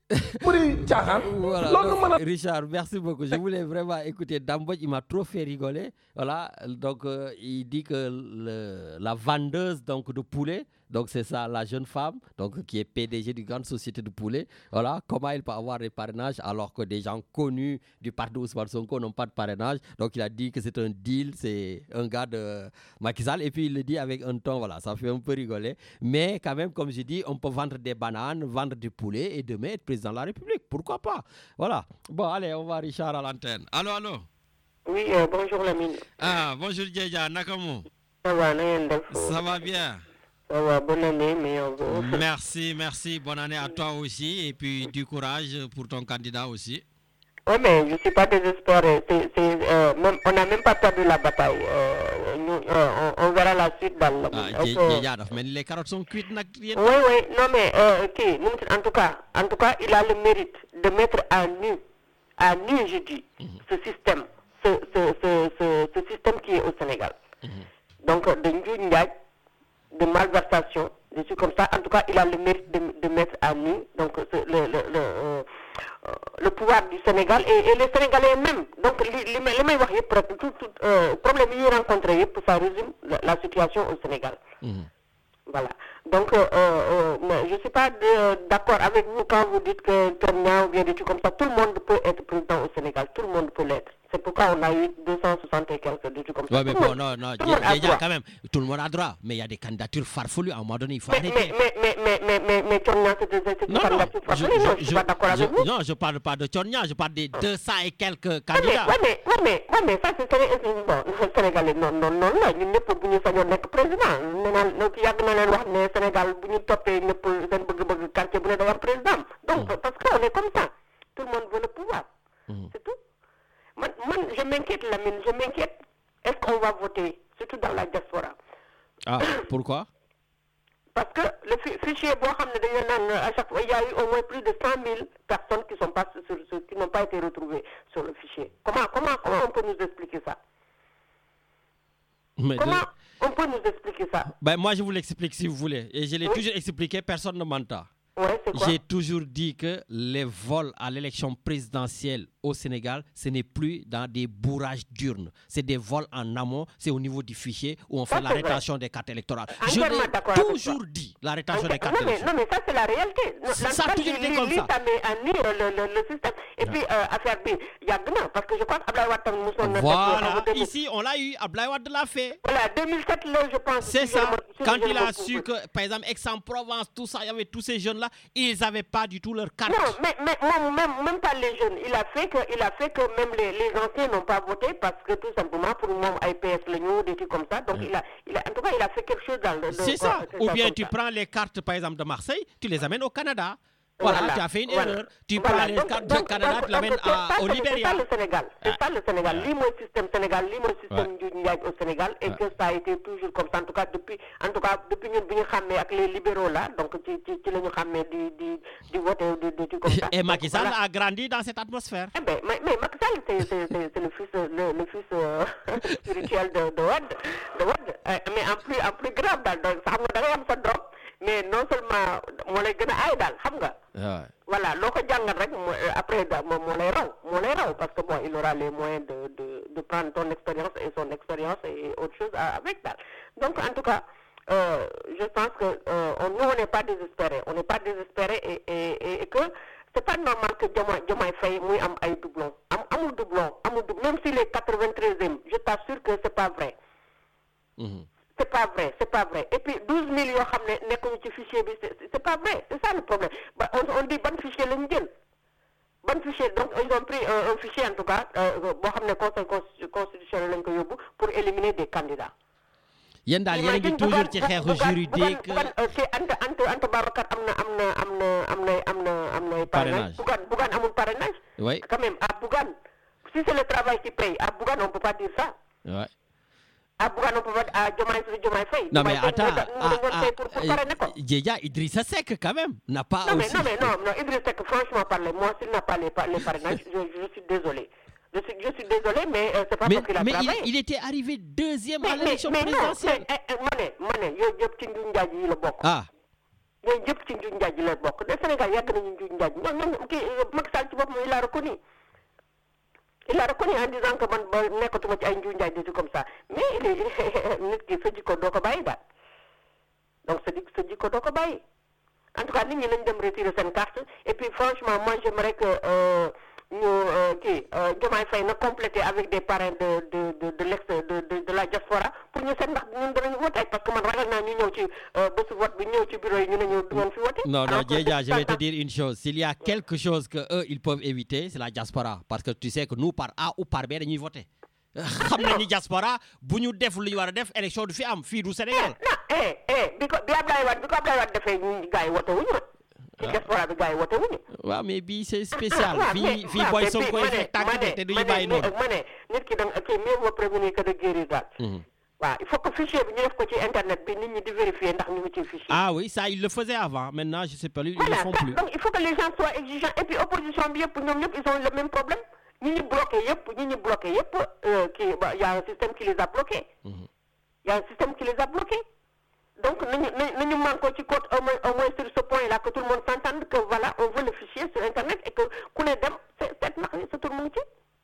Voilà, donc, Richard, merci beaucoup. Je voulais vraiment écouter Dame Mbodj, il m'a trop fait rigoler. Voilà, donc euh, il dit que le, la vendeuse donc, de poulet, donc c'est ça, la jeune femme, donc qui est P D G d'une grande société de poulet. Voilà, comment elle peut avoir des parrainages alors que des gens connus du parti Ousmane Sonko n'ont pas de parrainage. Donc il a dit que c'est un deal, c'est un gars de Macky Sall. Et puis il le dit avec un ton, voilà, ça fait un peu rigoler. Mais quand même, comme je dis, on peut vendre des bananes, vendre du poulet et demain être président de la République. Pourquoi pas? Voilà. Bon, allez, on va Richard à l'antenne. Allô, allô? Oui, euh, bonjour Lamine. Ah, bonjour Djeja, Nakamu. Ça va, Ça va bien. Ça va, bonne année, meilleur vœu. Merci, merci, bonne année à toi aussi et puis du courage pour ton candidat aussi. Oui, mais je ne suis pas désespéré. C'est, c'est, euh, même, on n'a même pas perdu la bataille. Euh, nous, euh, on, on verra la suite dans le... Ah, Djeja, mais les carottes sont cuites. Oui, oui, non mais, euh, okay, en tout cas, en tout cas, il a le mérite de mettre à nu, à nu, je dis, mm-hmm. ce système, ce, ce, ce, ce, ce système qui est au Sénégal. Mm-hmm. Donc, de Ndiaye, de malversation, des trucs comme ça. En tout cas, il a le mérite de, de mettre à nu donc, le, le, le, euh, le pouvoir du Sénégal et, et les Sénégalais même. Donc, les mêmes tout, tout, euh, problème qu'ils rencontrent, ça résume la, la situation au Sénégal. Mmh. Voilà. Donc, euh, euh, je ne suis pas de, d'accord avec vous quand vous dites que Tournia ou bien des trucs comme ça. Tout le monde peut être président au Sénégal. Tout le monde peut l'être. C'est pourquoi on a eu deux cent soixante et quelques des trucs comme ça. Ouais, mais bon, non, non, déjà quand même, tout le monde a droit. Mais il y a des candidatures farfelues. À un moment donné, il faut mais, arrêter. Mais, mais, mais, mais, mais, mais Tournia, c'est une candidature farfelue. Non, je ne suis pas d'accord avec vous. Non, je ne parle pas de Tournia. Je parle des deux cents et quelques candidats. Oui, mais, oui, mais, oui, mais ça, c'est bon, Sénégalais. Non, non, non, non. Nous ne pouvons pas être président. Nous, il y a des Sénégal, nous ne pouvons pas être quartier président. Donc, parce qu'on est comme ça. Tout le monde veut le pouvoir. C'est tout. Moi, moi, je m'inquiète, Lamine, je m'inquiète. Est-ce qu'on va voter, surtout dans la diaspora? Ah, pourquoi? Parce que le fichier, à chaque fois, il y a eu au moins plus de cent mille personnes qui, sont pas sur, sur, qui n'ont pas été retrouvées sur le fichier. Comment, comment, comment on peut nous expliquer ça? Mais comment de... on peut nous expliquer ça? Ben, moi, je vous l'explique si vous voulez. Et je l'ai oui. toujours expliqué, personne ne m'entend. Ouais, j'ai toujours dit que les vols à l'élection présidentielle au Sénégal, ce n'est plus dans des bourrages d'urnes. C'est des vols en amont, c'est au niveau du fichier où on fait la rétention des cartes électorales. Je l'ai toujours dit, la rétention des cartes électorales. Non, mais ça, c'est la réalité. Ça, ça a toujours été comme ça. Le système. Et puis, affaire B, il y a demain, parce que je crois qu'Ablaye Wade nous sommes... Voilà, ici, on l'a eu, Ablaye Wade l'a fait. Voilà, deux mille sept, là, je pense. C'est ça. Quand il a su que, par exemple, Aix-en-Provence, tout ça, il y avait tous ces jeunes-là, ils n'avaient pas du tout leur carte. Non, mais, mais même, même, même pas les jeunes. Il a fait que, il a fait que même les, les anciens n'ont pas voté parce que tout simplement pour moi, I P S, le New, des trucs comme ça. Donc, mmh. il a, il a, en tout cas, il a fait quelque chose dans le... C'est ça. Ou bien tu ça. prends les cartes, par exemple, de Marseille, tu les amènes au Canada. Voilà, voilà, tu as fait une voilà. erreur. Tu voilà. prends les donc, cartes donc, du Canada, donc, tu l'amènes au Libéria. C'est ça le Sénégal. C'est ah. ça le Sénégal. Ah. L'immo système Sénégal, l'immo système du Niag au Sénégal, et ah. que ça a été toujours comme ça. En tout cas, depuis, en tout cas, depuis nous venons xamé avec les libéraux là, donc tu tu tu nous xamé du du du vote du du comme ça. Et Macky Sall a grandi dans cette atmosphère. Eh ben, mais, mais Macky Sall c'est c'est c'est le fils le, le fils euh, spirituel de de Wade, de Wade. Euh, mais en plus en plus grave dans donc ça nga da ngay am sa drop. Mais non seulement moo lay gën a aay daal xam nga. Voilà loo ko jàngal rek après moo moo lay raw moo lay raw parce que bon il aura les moyens de de de prendre ton expérience et son expérience et autre chose avec daal. Donc en tout cas euh, je pense que euh, on, nous on n'est pas désespérés on n'est pas désespérés et et et que c'est pas normal que Diomaye Diomaye Faye muy am ay doublons am amul doublon amul doublon même s'il est quatre-vingt-treizième je t'assure que c'est pas vrai. Mm-hmm. C'est pas vrai, c'est pas vrai. Et puis douze mille yoo xam ne nekkuñu ci fichier bi c'est pas vrai, c'est ça le problème. Bah, on, on dit ban fichier lañu jël ban fichier donc ils ont pris un, un fichier en tout cas boo xam ne conseil constitutionnel lañ ko yóbbu pour éliminer des candidats. yéen daal yéen a ngi toujours ci xeexu juridique. kii Anta Anta Anta Babacar am na am na am na am na am na am na parrainage. Bougane Bougane amul parrainage. oui quand même à Bougane si c'est le travail qui paye à Bougane on peut pas dire ça. oui. à Bougane on peut pas à Diomaye Diomaye Faye. non mais attends ah Djeja Idrissa Seck quand même n'a pas non, aussi. mais, non mais non non Idrissa Seck franchement parler moi s'il n'a pas les les parrainages je je suis désolé. Je suis, je suis désolé, mais euh, c'est pas mais, parce qu'il a mais travaillé. Mais il, il était arrivé deuxième mais, à l'élection mais, présidentielle. Mais non, mais Mané, yo yëpp ci Ndiou Ndiaye yi la bokk. Ah. Yo yëpp ci Ndiou Ndiaye yi la bokk. Le Sénégal yàgg nañu Ndiou Ndiaye. Non non kii Macky Sall ci boppam il a reconnu. Il a reconnu en disant que man ba nekkatuma ci ay Ndiou Ndiaye des trucs comme ça. Mais il est nit ki sa jikko doo ko bàyyi daal. Donc sa sa jikko doo ko bàyyi. En tout cas nit ñi nañ dem retirer seen carte et puis franchement moi j'aimerais que euh, ñu kii Diomaye Faye na compléter avec des parrains de de de de l'ex de de de la diaspora pour ñu seet ndax ñun danañu voter parce que man ragal naa ñu ñëw ci bésu vote bi ñëw ci bureau yi ñu ne ñu du ngeen fi voter. non non Djeja je vais te dire une chose s'il y a quelque chose que eux ils peuvent éviter c'est la diaspora parce que tu sais que nous par A ou par B dañuy voter. xam nañu diaspora bu ñu def lu ñu war a def élection du fi am fii du Sénégal. non eh eh bi ko bi Abdoulaye Wade bi ko Abdoulaye Wade defee ñu gars yi voté wuñu ci diaspora bi gars yi voté wuñu. waaw mais bii c'est spécial. fii fii booy soo koy fekk tànk te du ñu bàyyi noonu. ma ne nit ki da nga kii mieux vaut prévenir que de guérir daal. waaw il faut que fichier bi ñu def ko ci internet bi nit ñi di vérifier ndax ñu ngi ci fichier. ah oui ça ils le faisaient avant maintenant je sais pas ils voilà, le font plus. donc il faut que les gens soient exigeants et puis opposition bi yëpp ñoom ñëpp ils ont le même problème. ñi ñu bloqué yëpp ñi ñu bloqué yëpp kii il y a un système qui les a bloqués. il y a un système qui les a bloqués. donc nañu nañu manqué ci code au moins au moins sur ce point là que tout le monde s'entende que voilà on veut le fichier sur internet et que ku ne dem c'est c'est nax sa tur mu ngi ci.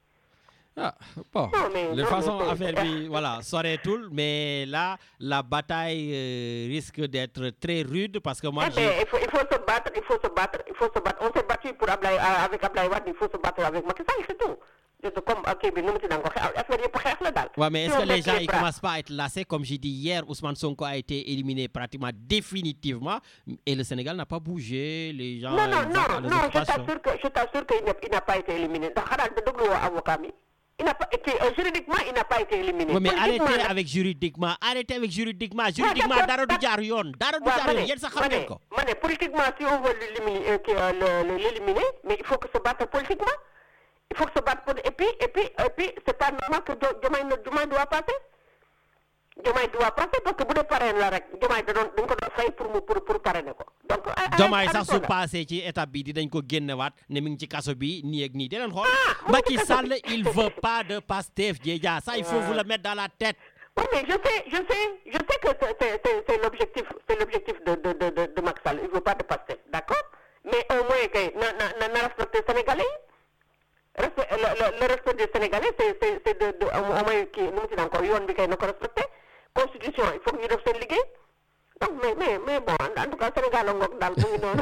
ah bon non, mais, de non, façon mais, affaire bi voilà soreetul mais là la bataille euh, risque d'être très rude parce que moi eh ben, il faut il faut se battre il faut se battre il faut se battre on s'est battu pour Ablaye avec Ablaye Wade il faut se battre avec Macky Sall c'est tout. comme ok bi nu mu ci daan ko xeex affaire yëpp xeex la daal. Ouais, mais est-ce que les gens ils commencent pas à être lassés comme j'ai dit hier Ousmane Sonko a été éliminé pratiquement définitivement et le Sénégal n'a pas bougé les gens. non non non non je t'assure que je t'assure que il n'a pas été éliminé ndax xanaa da déglu woo avocat mi. Il n'a pas été, euh, juridiquement, il n'a pas été éliminé. Oui, mais arrêtez avec juridiquement, arrêtez avec juridiquement. Juridiquement, dara du jaar yoon, dara du jaar yoon, yéen sax xam ngeen ko. Mané, politiquement, si on veut l'éliminer, euh, l'éliminer, mais il faut que se battre politiquement. Il faut que se battre pour... Et puis, et puis, et puis, c'est pas normal que Diomaye doit passer. Diomaye doit passer parce que bu dee parrain la rek Diomaye da doon dañ ko doon fay pour mu pour pour parrainer ko. donc Diomaye sax su passé ci étape bi dinañ ko génnewaat ne mi ngi ci kaso bi nii ak nii di leen xool. Macky Sall il veut pas de Pastef Djeja ça il faut vous le mettre dans la tête. Oui mais je sais je sais je sais que c'est c'est c'est l'objectif c'est l'objectif de de de de de Macky Sall il veut pas de Pastef d'accord mais au moins kay na na na respecter Sénégalais respect le le respect des Sénégalais c'est c'est c'est de de au moins kii nu mu ci encore yoon bi kay na ko respecter. Constitution il faut que ñu def seen liggéey donc mais mais mais bon en tout cas Sénégal la ngoog daal mu ngi noonu.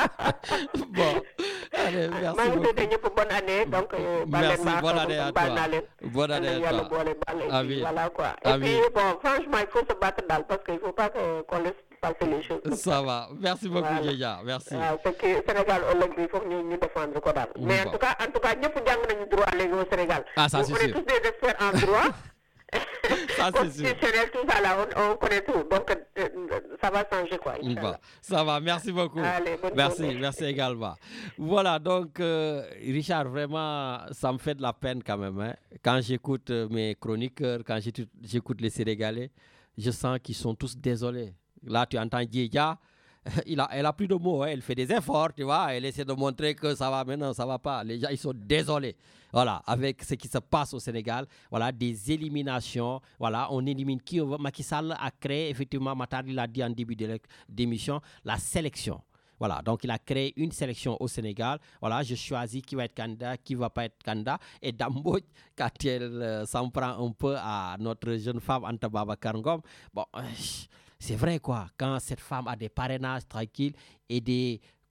bon allez merci maa ngi souhaité ñëpp bonne année donc. merci bonne année à toi baal naa leen. bonne année à toi yàlla boole baal et puis voilà quoi. et amiin puis bon franchement il faut se battre daal parce que il faut pas que qu'on laisse passer les choses. ça va merci beaucoup Djeja merci. waaw c'est que Sénégal ëllëg bi il faut que ñu ñu défendre ko daal. mais en tout cas en tout cas ñëpp jàng nañu droit léegi au Sénégal. ah ça c'est sûr on est tous des experts en droit. Ça, constitutionnel, tout ça là, on, on connaît tout. Donc, euh, ça va changer quoi. Bon, ça va, merci beaucoup. Allez, bonne merci, journée. merci également. Voilà, donc, euh, Richard, vraiment, ça me fait de la peine quand même. Hein. Quand j'écoute mes chroniqueurs, quand j'écoute les Sénégalais, je sens qu'ils sont tous désolés. Là, tu entends Djeja, il a, elle a plus de mots, hein. Elle fait des efforts, tu vois, elle essaie de montrer que ça va, maintenant ça va pas. Les gens, ils sont désolés. Voilà, avec ce qui se passe au Sénégal, voilà, des éliminations, voilà, on élimine qui on veut. Macky Sall a créé, effectivement, Matar, il a dit en début d'émission, la sélection. Voilà, donc il a créé une sélection au Sénégal. Voilà, je choisis qui va être candidat, qui ne va pas être candidat. Et Damboj, quand elle euh, s'en prend un peu à notre jeune femme, Anta Babacar Ngom, bon, euh, c'est vrai quoi, quand cette femme a des parrainages tranquilles et des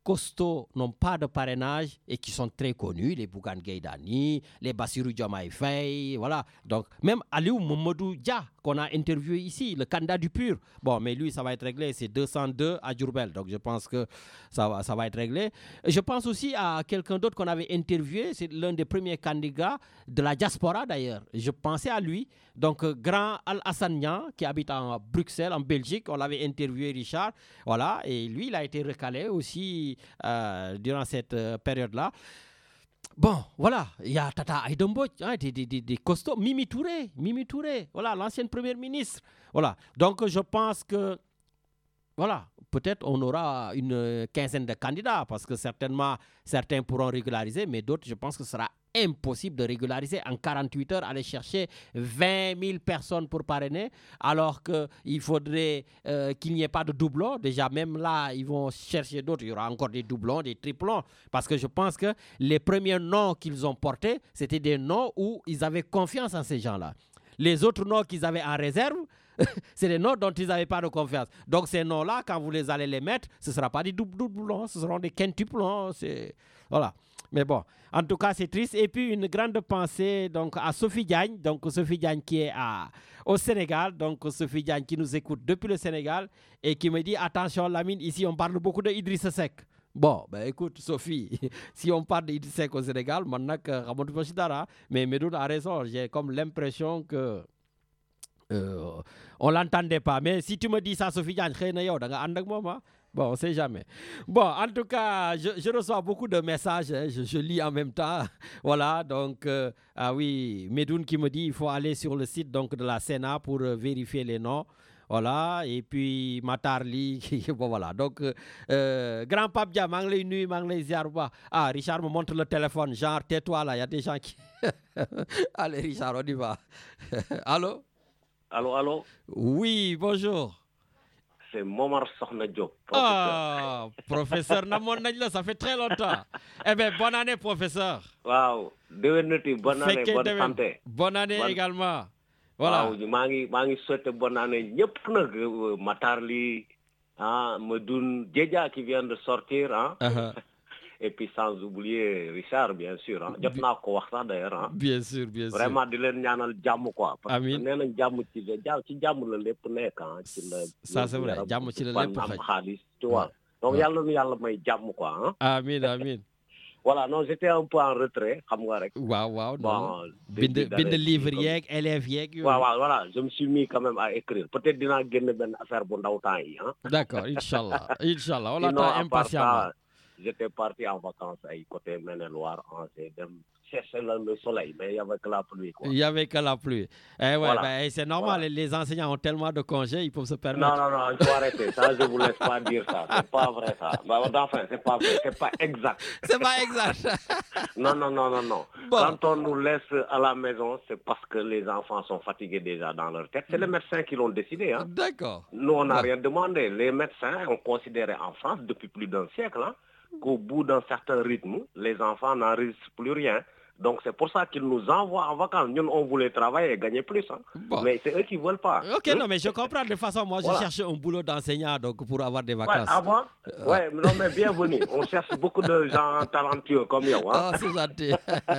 costauds n'ont pas de parrainage et qui sont très connus, les Bougane Gueye Dany, les Bassirou Diomaye Faye, voilà. Donc, même Aliou Mamadou Dia, qu'on a interviewé ici, le candidat du P U R. Bon, mais lui, ça va être réglé, c'est deux cent deux à Diourbel, donc je pense que ça va, ça va être réglé. Je pense aussi à quelqu'un d'autre qu'on avait interviewé, c'est l'un des premiers candidats de la diaspora d'ailleurs. Je pensais à lui, donc Grand Al-Hassan Niang, qui habite en Bruxelles, en Belgique, on l'avait interviewé, Richard, voilà, et lui, il a été recalé aussi euh, durant cette euh, période-là. Bon, voilà, il y a Tata Aïda Mbodj, hein, des, des, des, des costauds, Mimi Touré, Mimi Touré, voilà, l'ancienne première ministre, voilà. Donc, je pense que, voilà, peut-être on aura une quinzaine de candidats, parce que certainement, certains pourront régulariser, mais d'autres, je pense que ce sera impossible de régulariser en quarante-huit heures, aller chercher vingt mille personnes pour parrainer, alors qu'il faudrait euh, qu'il n'y ait pas de doublons. Déjà, même là, ils vont chercher d'autres. Il y aura encore des doublons, des triplons, parce que je pense que les premiers noms qu'ils ont portés, c'était des noms où ils avaient confiance en ces gens-là. Les autres noms qu'ils avaient en réserve, c'est des noms dont ils n'avaient pas de confiance. Donc ces noms-là, quand vous les allez les mettre, ce ne sera pas des doublons, ce seront des quintuplons. C'est... Voilà. Mais bon, en tout cas, c'est triste. Et puis, une grande pensée donc, à Sophie Diagne. Donc, Sophie Diagne qui est à, au Sénégal. Donc, Sophie Diagne qui nous écoute depuis le Sénégal et qui me dit, attention, Lamine, ici, on parle beaucoup de Idrissa Seck. Bon, ben écoute, Sophie, si on parle d'Idrissa Seck au Sénégal, mais Medoun a raison. J'ai comme l'impression que euh, on ne l'entendait pas. Mais si tu me dis ça, Sophie Diagne, bon, on ne sait jamais. Bon, en tout cas, je, je reçois beaucoup de messages, hein, je, je lis en même temps. Voilà, donc, euh, ah oui, Medoun qui me dit qu'il faut aller sur le site donc, de la Sénat pour euh, vérifier les noms. Voilà, et puis Matarli, bon voilà. Donc, euh, Grand Pape Dia, Manglé Nuit, Manglé Ziarba. Ah, Richard me montre le téléphone, genre, tais-toi là, il y a des gens qui. Allez, Richard, on y va. Allô? Allô, allô? Oui, bonjour. C'est Momar Sokhna Diop. Ah, professeur Namon Najla, ça fait très longtemps. Eh bien, bonne année, professeur. Wow, devenez bonne année, bonne deven. santé. Bonne année bon... également. Voilà. Wow, maa ngi maa ngi souhaité bonne année ñëpp nag Matarli, ah, Medoun Djedja qui vient de sortir, hein. Uh-huh. Et puis sans oublier Richard, bien sûr. Hein. Jot naa ko wax sax d'ailleurs. Hein. Bien sûr, bien sûr. Vraiment di leen ñaanal jàmm quoi. Parce que nee nañ jàmm ci la ci jàmm la lépp nekk. Hein. Ci la ça c'est vrai, jàmm ci la lépp am xaalis, tu vois. Donc yàlla nu yàlla may jàmm quoi. Hein. Amin, amin. Voilà, non, j'étais un peu en retrait, xam nga rek. Waaw, waaw. Bon, bind bind livre yeeg, élèves yeeg. Waaw, waaw, voilà, je me suis mis quand même à écrire. Peut-être dinaa génne benn affaire bu ndaw temps yi. Hein. D'accord, Inch'Allah. Inch'Allah, on l'attend impatiemment. J'étais parti en vacances à côté Maine-et-Loire, en chercher le soleil, mais il n'y avait que la pluie. Quoi. Il n'y avait que la pluie. Eh ouais, voilà. Ben, c'est normal, voilà. Les enseignants ont tellement de congés, ils peuvent se permettre. Non, non, non, il faut arrêter. Ça, je ne vous laisse pas dire ça. C'est pas vrai, ça. Enfin, c'est pas vrai. C'est pas exact. C'est pas exact. Non, non, non, non, non. Bon. Quand on nous laisse à la maison, c'est parce que les enfants sont fatigués déjà dans leur tête. C'est les médecins qui l'ont décidé. Hein. D'accord. Nous, on n'a rien demandé. Les médecins ont considéré en France, depuis plus d'un siècle, hein, qu'au bout d'un certain rythme, les enfants n'enregistrent plus rien. Donc c'est pour ça qu'ils nous envoient en vacances. Nous, on voulait travailler et gagner plus. Hein. Bon. Mais c'est eux qui ne veulent pas. Ok, hein? Non, mais je comprends. De toute façon, moi, voilà. Je cherche un boulot d'enseignant donc, pour avoir des vacances. Ouais, ah bon? euh... ouais, non, mais bienvenue. On cherche beaucoup de gens talentueux comme yo. Hein? Ah, c'est gentil.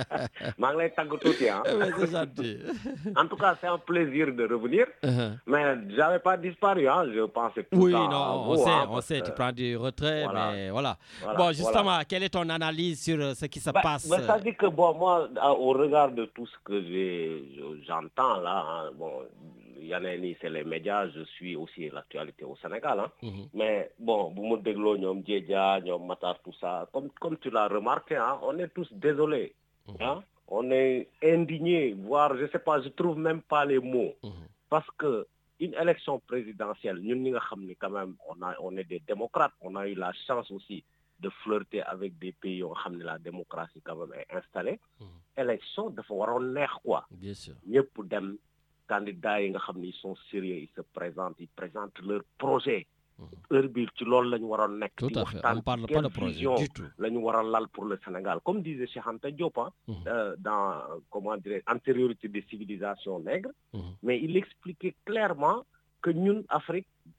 hein? C'est gentil. En tout cas, c'est un plaisir de revenir. Uh-huh. Mais je n'avais pas disparu. Hein? Je pensais tout oui, ça non, à on vous, sait, hein, on sait. Que... Tu prends du retrait, voilà. Mais voilà. voilà bon, justement, voilà. Quelle est ton analyse sur ce qui se bah, passe? bah, ça dit que, bon, moi, au regard de tout ce que j'ai, j'entends là, hein, bon, Yanani, c'est les médias, je suis aussi l'actualité au Sénégal. Hein. Mm-hmm. Mais bon, Boumoudeglo, Nyom Djedja, Nyom Matar, tout ça, comme, comme tu l'as remarqué, hein, on est tous désolés. Mm-hmm. Hein. On est indignés, voire, je ne sais pas, je ne trouve même pas les mots. Mm-hmm. Parce que une élection présidentielle, nous, quand même, on, a, on est des démocrates, on a eu la chance aussi de flirter avec des pays où la démocratie quand même est installée. Mmh. Élection dafa waroon neex quoi. Bien sûr. ñëpp dem candidats yi nga xam ni ils sont sérieux, ils se présentent, ils présentent leur projet. Heure bi ci loolu lañu waroon nekk. Tout à fait. On parle pas de projet du tout. Lañu waroon lal pour le Sénégal. Comme disait Cheikh Anta Diop, hein, mmh. euh, dans comment dire antériorité des civilisations nègres, mmh. mais il expliquait clairement que nous, Afrique,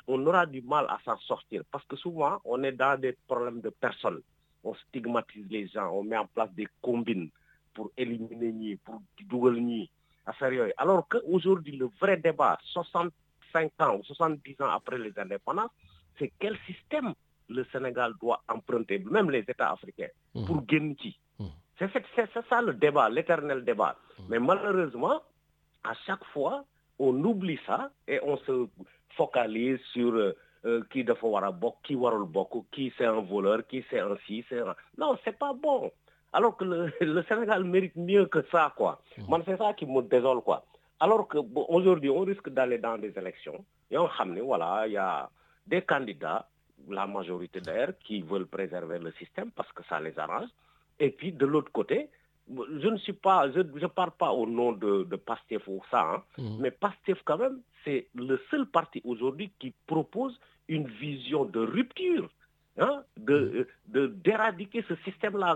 on aura du mal à s'en sortir. Parce que souvent, on est dans des problèmes de personnes. On stigmatise les gens, on met en place des combines pour éliminer ni, pour double ni, affaire. Alors qu'aujourd'hui, le vrai débat, soixante-cinq ans ou soixante-dix ans après les indépendances, c'est quel système le Sénégal doit emprunter, même les États africains, mmh. pour gagner. Mmh. C'est, c'est, c'est ça le débat, l'éternel débat. Mmh. Mais malheureusement, à chaque fois, on oublie ça et on se focalise sur euh, qui doit avoir bok, qui warul bok, qui c'est un voleur, qui c'est un ci, c'est un... Non, c'est pas bon. Alors que le, le Sénégal mérite mieux que ça, quoi. Mmh. Moi, c'est ça qui me désole, quoi. Alors qu'aujourd'hui, bon, on risque d'aller dans des élections et on ramène, voilà, il y a des candidats, la majorité d'ailleurs, qui veulent préserver le système parce que ça les arrange. Et puis, de l'autre côté, je ne suis pas, je ne parle pas au nom de, de Pastef ou ça, hein, mmh. mais Pastef quand même, c'est le seul parti aujourd'hui qui propose une vision de rupture, hein, de, de, d'éradiquer ce système-là.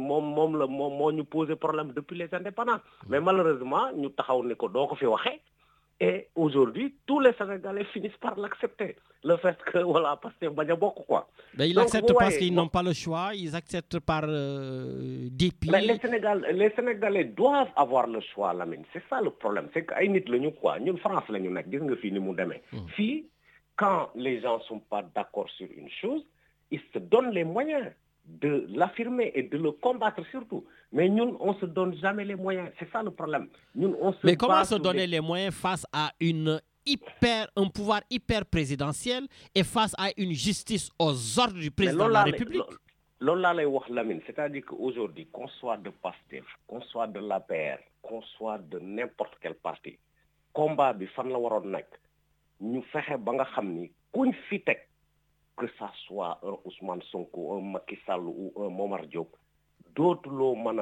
On nous pose problème depuis les indépendances. Mmh. Mais malheureusement, nous avons fait. Et aujourd'hui, tous les Sénégalais finissent par l'accepter. Le fait que, voilà, parce que c'est beaucoup, quoi. Mais ils l'acceptent parce qu'ils n'ont pas le choix, ils acceptent par euh, dépit. Mais les Sénégalais, les Sénégalais doivent avoir le choix, Lamine. C'est ça le problème. C'est qu'aïnit le nous quoi. Nous, France, nous, nous, nous, nous, nous, Fi, quand les gens ne sont pas d'accord sur une chose, ils se donnent les moyens de l'affirmer et de le combattre surtout. Mais nous, on ne se donne jamais les moyens. C'est ça le problème. Nous, on se Mais comment se donner les... les moyens face à une hyper, un pouvoir hyper présidentiel et face à une justice aux ordres du président de la République? C'est-à-dire qu'aujourd'hui, qu'on soit de Pastef, qu'on soit de l'A P R, qu'on soit de n'importe quel parti, combat bi fan la waroon nekk ñu fexe ba nga xam ni kuñ fi teg que ça soit un Ousmane Sonko, un Macky Sall ou un Momar Diop, dootuloo mën a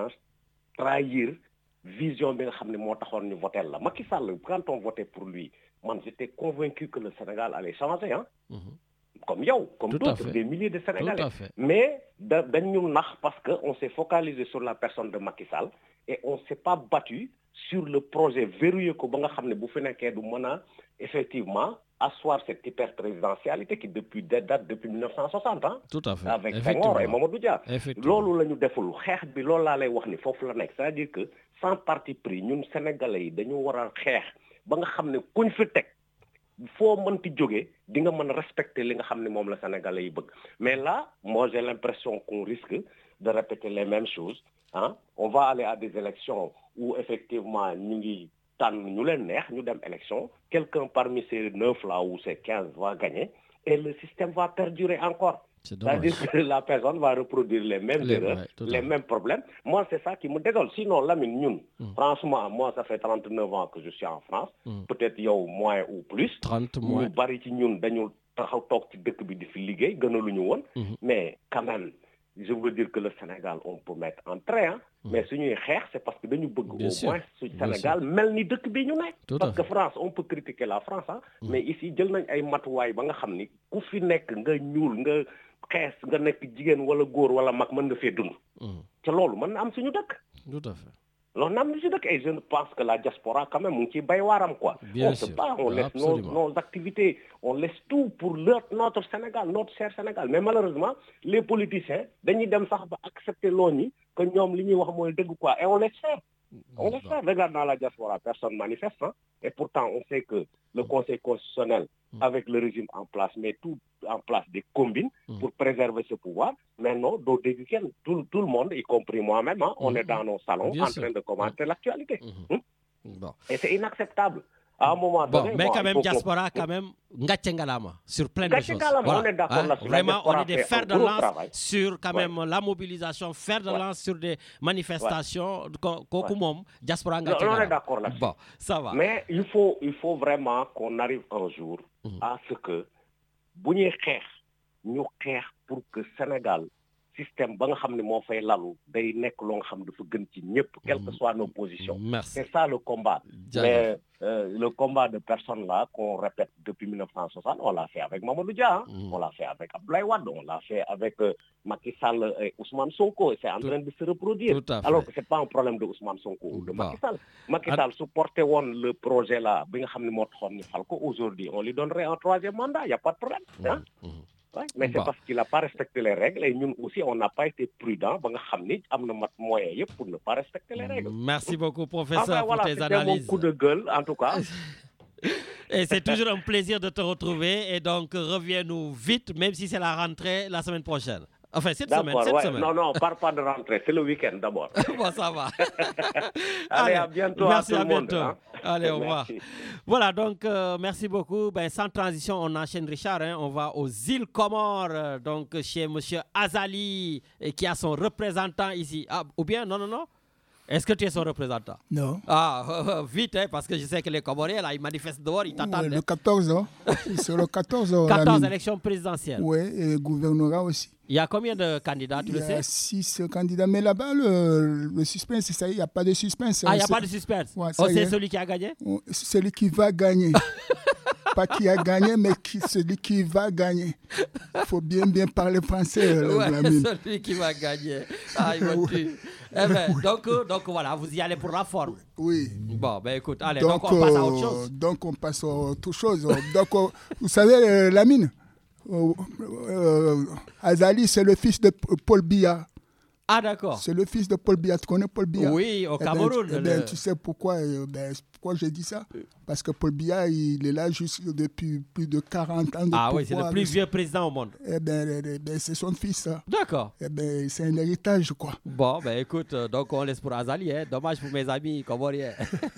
trahir vision bi nga xam ne moo taxoon ñu voté la. Macky Sall, quand on votait pour lui, man j'étais convaincu que le Sénégal allait changer, hein. Mm-hmm. Comme yow, comme Tout d'autres, des milliers de Sénégalais. Mais dañ ñu nax parce qu'on s'est focalisé sur la personne de Macky Sall et on ne s'est pas battu sur le projet verrouillé ko ba nga xam ne bu fi nekkee du mën a effectivement asseoir cette hyper-présidentialité qui depuis, date depuis mille neuf cent soixante, hein, Tout à fait. avec Senghor et Mamadou Dia. Loolu la ñu deful xeex bi loolu laa lay wax ni foofu la nekk. C'est-à-dire que sans parti pris ñun Sénégalais yi dañu war a xeex ba nga xam ne kuñ fi teg foo mënti jógee di nga mën a respecter li nga xam ne moom la Sénégalais yi bëgg. Mais là, moi j'ai l'impression qu'on risque de répéter les mêmes choses. Hein. On va aller à des élections où effectivement ñu ngi tànn ñu leen neex ñu dem élection, quelqu'un parmi ces neuf là ou ces quinze va gagner et le système va perdurer encore. C'est C'est-à-dire que la personne va reproduire les mêmes les, erreurs, ouais, les mêmes problèmes. Moi, c'est ça qui me désole. Sinon, Lamine, nous, mm. franchement, moi, ça fait trente-neuf ans que je suis en France. Mm. Peut-être yow moins ou plus. trente moins. Ñu bari ci ñun dañu taxaw toog ci dëkk bi di fi liggéey gënaluñu woon. Mais quand même, je veux dire que le Sénégal, on peut mettre en train, hein, mmh. mais si nous c'est parce que nous voulons au sûr. moins le Sénégal, mais ni dëkk bi ñu nekk. Parce que France, on peut critiquer la France, hein, mmh. mais ici, jël nañ ay matuwaay ba nga xam ni ku fi nekk nga ñuul nga xees nga nekk jigéen wala góor wala mag mën nga fee dund. te loolu mën na am suñu dëkk. Tout à fait. loolu na am suñu dëkk et je pense que la diaspora quand même mu ngi ciy bay waaram quoi. Bien on sûr. se bat, on laisse nos, nos activités, on laisse tout pour leur, notre Sénégal, notre cher Sénégal. Mais malheureusement, les politiciens, dañuy dem sax ba accepter loo ñi que ñoom li ñuy wax mooy dëgg quoi et on laisse faire. On laisse faire. Regarde dans la diaspora, personne manifeste, hein, et pourtant on sait que le Conseil constitutionnel, avec le régime en place, met tout en place des combines mmh. pour préserver ce pouvoir. Mais non, tout, tout le monde, y compris moi-même, hein, on mmh. est dans nos salons Bien en sûr. train de commenter mmh. l'actualité. Mmh. Mmh. Bon. Et c'est inacceptable. À un moment bon, donné, mais bon, quand même, diaspora, quand même, ngatche ngalama sur plein de choses. Voilà. On est d'accord hein? là-dessus. Vraiment, on est des fers de lance travail. sur quand même ouais. la mobilisation, fer de ouais. lance sur des manifestations. Ouais. Ouais. Diaspora non, on est d'accord là-dessus. Bon, ça va. Mais il faut, il faut vraiment qu'on arrive un jour mmh. à ce que, bu ñuy xeex, ñu xeex pour que Sénégal système ba nga xam ne moo fay lalu day nekk loo nga xam dafa gën ci ñëpp quelles que soient nos positions. Merci. C'est ça le combat. Mais euh, le combat de personnes là qu'on répète depuis mille neuf cent soixante, on l'a fait avec Mamadou Dia, hein? mm. on l'a fait avec Abdoulaye Wade, on l'a fait avec euh, Macky Sall et Ousmane Sonko, et c'est en tout, train de se reproduire. Alors que c'est pas un problème de Ousmane Sonko ou de bon. Macky Sall. Macky Sall supportait le projet là, bi nga xam ne moo taxoon ñu fal ko, aujourd'hui on lui donnerait un troisième mandat, il n'y a pas de problème. Mm. Hein? Mm. Ouais, mais c'est bon. Parce qu'il n'a pas respecté les règles et nous aussi on n'a pas été prudents pour ne pas respecter les règles. Merci beaucoup professeur enfin, voilà, pour tes analyses. C'était mon coup de gueule en tout cas. Et c'est toujours un plaisir de te retrouver et donc reviens-nous vite même si c'est la rentrée la semaine prochaine. Enfin, cette semaine, cette ouais. semaine. Non, non, on parle pas de rentrée, c'est le week-end d'abord. Bon, ça va. Allez, Allez, à bientôt. Merci, à, tout à le monde, bientôt. Hein. Allez, au revoir. Voilà, donc, euh, merci beaucoup. Ben, sans transition, on enchaîne, Richard. Hein. On va aux îles Comores, donc chez M. Azali, qui a son représentant ici. Ah, ou bien, non, non, non. Est-ce que tu es son représentant? Non. Ah, euh, vite, hein, parce que je sais que les Comoriens, là, ils manifestent dehors, ils t'attendent. Oui, le quatorze, hein. C'est le quatorze. quatorze élections présidentielles. Oui, et gouvernorat aussi. Il y a combien de candidats, tu il le sais? Il y a six candidats, mais là-bas, le, le suspense, c'est ça, il n'y a pas de suspense. Ah, il n'y a pas de suspense. Ouais, oh, c'est celui qui a gagné? Celui qui va gagner. Pas qui a gagné, mais qui, celui qui va gagner. Il faut bien, bien parler français. Ouais, celui qui va gagner. Ah, il va tuer. Eh ben, donc, donc voilà, vous y allez pour la forme. Oui. Bon, ben écoute, allez, donc, donc on passe à autre chose. Euh, donc on passe à autre chose. Donc, euh, vous savez, euh, Lamine, euh, euh, Azali, c'est le fils de Paul Biya. Ah, d'accord. C'est le fils de Paul Biya. Tu connais Paul Biya? Oui, au Cameroun. Eh ben, eh ben, tu sais pourquoi, euh, ben, pourquoi j'ai dit ça? Parce que Paul Biya, il est là juste depuis plus de quarante ans. De ah pouvoir. Oui, c'est le plus vieux président au monde. Eh ben, eh ben c'est son fils. D'accord. Eh ben, c'est un héritage, quoi. Bon, ben écoute, donc on laisse pour Azali. Hein. Dommage pour mes amis comoriens.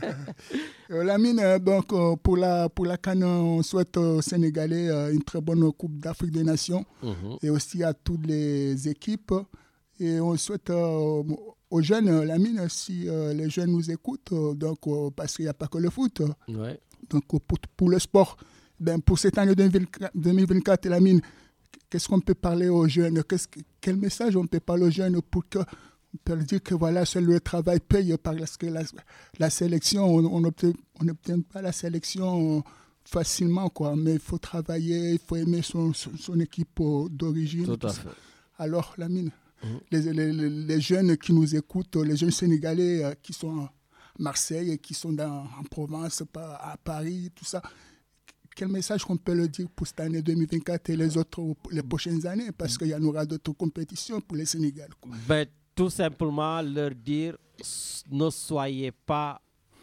euh, Lamine, donc pour la, pour la CAN, on souhaite aux Sénégalais une très bonne Coupe d'Afrique des Nations. Mm-hmm. Et aussi à toutes les équipes. Et on souhaite euh, aux jeunes, Lamine, si euh, les jeunes nous écoutent, euh, donc, euh, parce qu'il n'y a pas que le foot. Ouais. Donc pour, pour le sport, ben, pour cette année deux mille vingt-quatre, Lamine, qu'est-ce qu'on peut parler aux jeunes? Qu'est-ce, quel message on peut parler aux jeunes pour que, on peut dire que voilà, seul le travail paye parce que la, la sélection, on n'obtient on pas la sélection facilement, quoi, mais il faut travailler, il faut aimer son, son, son équipe d'origine. Tout à fait. Alors, Lamine, Mmh. Les, les, les jeunes qui nous écoutent, les jeunes Sénégalais euh, qui sont à Marseille et qui sont dans, en Provence, à Paris, tout ça, quel message qu'on peut leur dire pour cette année deux mille vingt-quatre et les autres, les prochaines années, parce qu'il y en aura d'autres compétitions pour les Sénégalais. Ben, tout simplement leur dire, ne soyez pas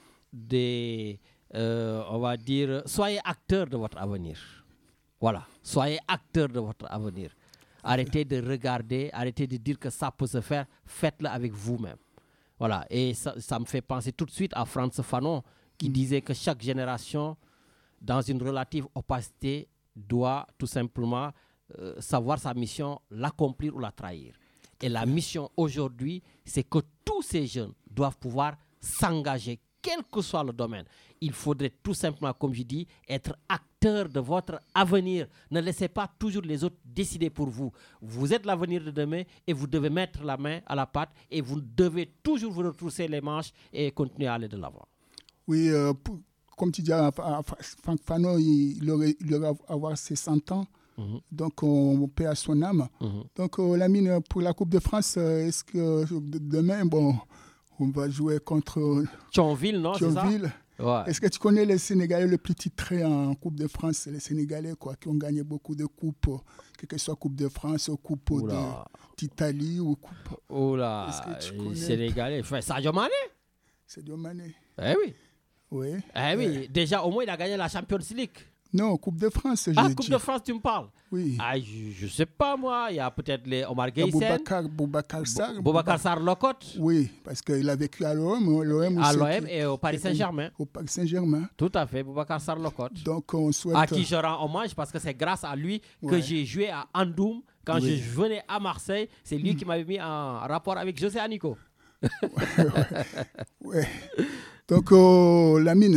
des, euh, on va dire, soyez acteurs de votre avenir. Voilà, soyez acteurs de votre avenir. Arrêtez de regarder, arrêtez de dire que ça peut se faire, faites-le avec vous-même. Voilà, et ça, ça me fait penser tout de suite à Frantz Fanon qui mmh. disait que chaque génération, dans une relative opacité, doit tout simplement euh, savoir sa mission, l'accomplir ou la trahir. Et la mission aujourd'hui, c'est que tous ces jeunes doivent pouvoir s'engager, quel que soit le domaine. Il faudrait tout simplement, comme je dis, être acteur de votre avenir. Ne laissez pas toujours les autres décider pour vous. Vous êtes l'avenir de demain et vous devez mettre la main à la pâte et vous devez toujours vous retrousser les manches et continuer à aller de l'avant. Oui, euh, pour, comme tu dis, Franck Fanon, il, il, aurait, il aurait avoir ses cent ans. Mm-hmm. Donc, on paie à son âme. Mm-hmm. Donc, euh, Lamine, pour la Coupe de France, est-ce que demain, bon, on va jouer contre Thionville, non? Thionville. Ouais. Est-ce que tu connais les Sénégalais le plus titrés en Coupe de France? C'est les Sénégalais quoi, qui ont gagné beaucoup de coupes, que ce soit Coupe de France ou Coupe d'Italie ou Coupe. Oula, les Sénégalais. Enfin, Sadio Mané. Sadio Mané. Eh oui. Oui. Eh oui. Déjà, au moins, il a gagné la Champions League. Non, Coupe de France. Ah, Coupe dit. de France, tu me parles? Oui. Ah, je ne sais pas, moi. Il y a peut-être les Omar Gueye. Boubacar, Boubacar Sarr. Boubacar Sarr Locotte. Oui, parce qu'il a vécu à l'O M. À l'O M et au Paris Saint-Germain. Au Paris Saint-Germain. Tout à fait, Boubacar Sarr Locotte. Donc, on souhaite... À qui je rends hommage parce que c'est grâce à lui que ouais. j'ai joué à Andoum. Quand oui. je venais à Marseille, c'est lui mmh. qui m'avait mis en rapport avec José Anico. ouais, ouais. Ouais. Donc, euh, Lamine...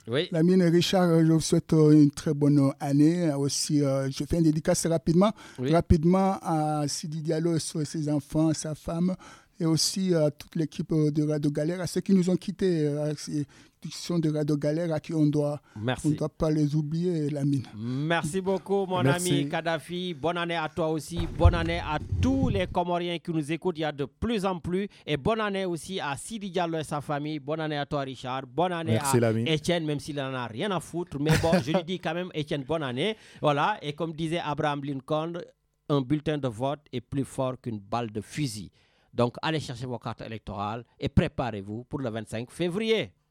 Oui. Lamine et Richard, je vous souhaite une très bonne année. Aussi, euh, je fais une dédicace rapidement, Oui. rapidement à Sidi Diallo et ses enfants, sa femme, et aussi à toute l'équipe de Radio Galère, à ceux qui nous ont quittés, à ceux qui sont de Radio Galère, à qui on doit, Merci. on ne doit pas les oublier, Lamine. Merci beaucoup, mon Merci. ami Kadhafi. Bonne année à toi aussi. Bonne année à tous les Comoriens qui nous écoutent. Il y a de plus en plus. Et bonne année aussi à Sidi Diallo et sa famille. Bonne année à toi, Richard. Bonne année Merci, à l'ami. Étienne, même s'il n'en a rien à foutre. Mais bon, je lui dis quand même, Étienne, bonne année. Voilà. Et comme disait Abraham Lincoln, un bulletin de vote est plus fort qu'une balle de fusil. Donc, allez chercher vos cartes électorales et préparez-vous pour le vingt-cinq février.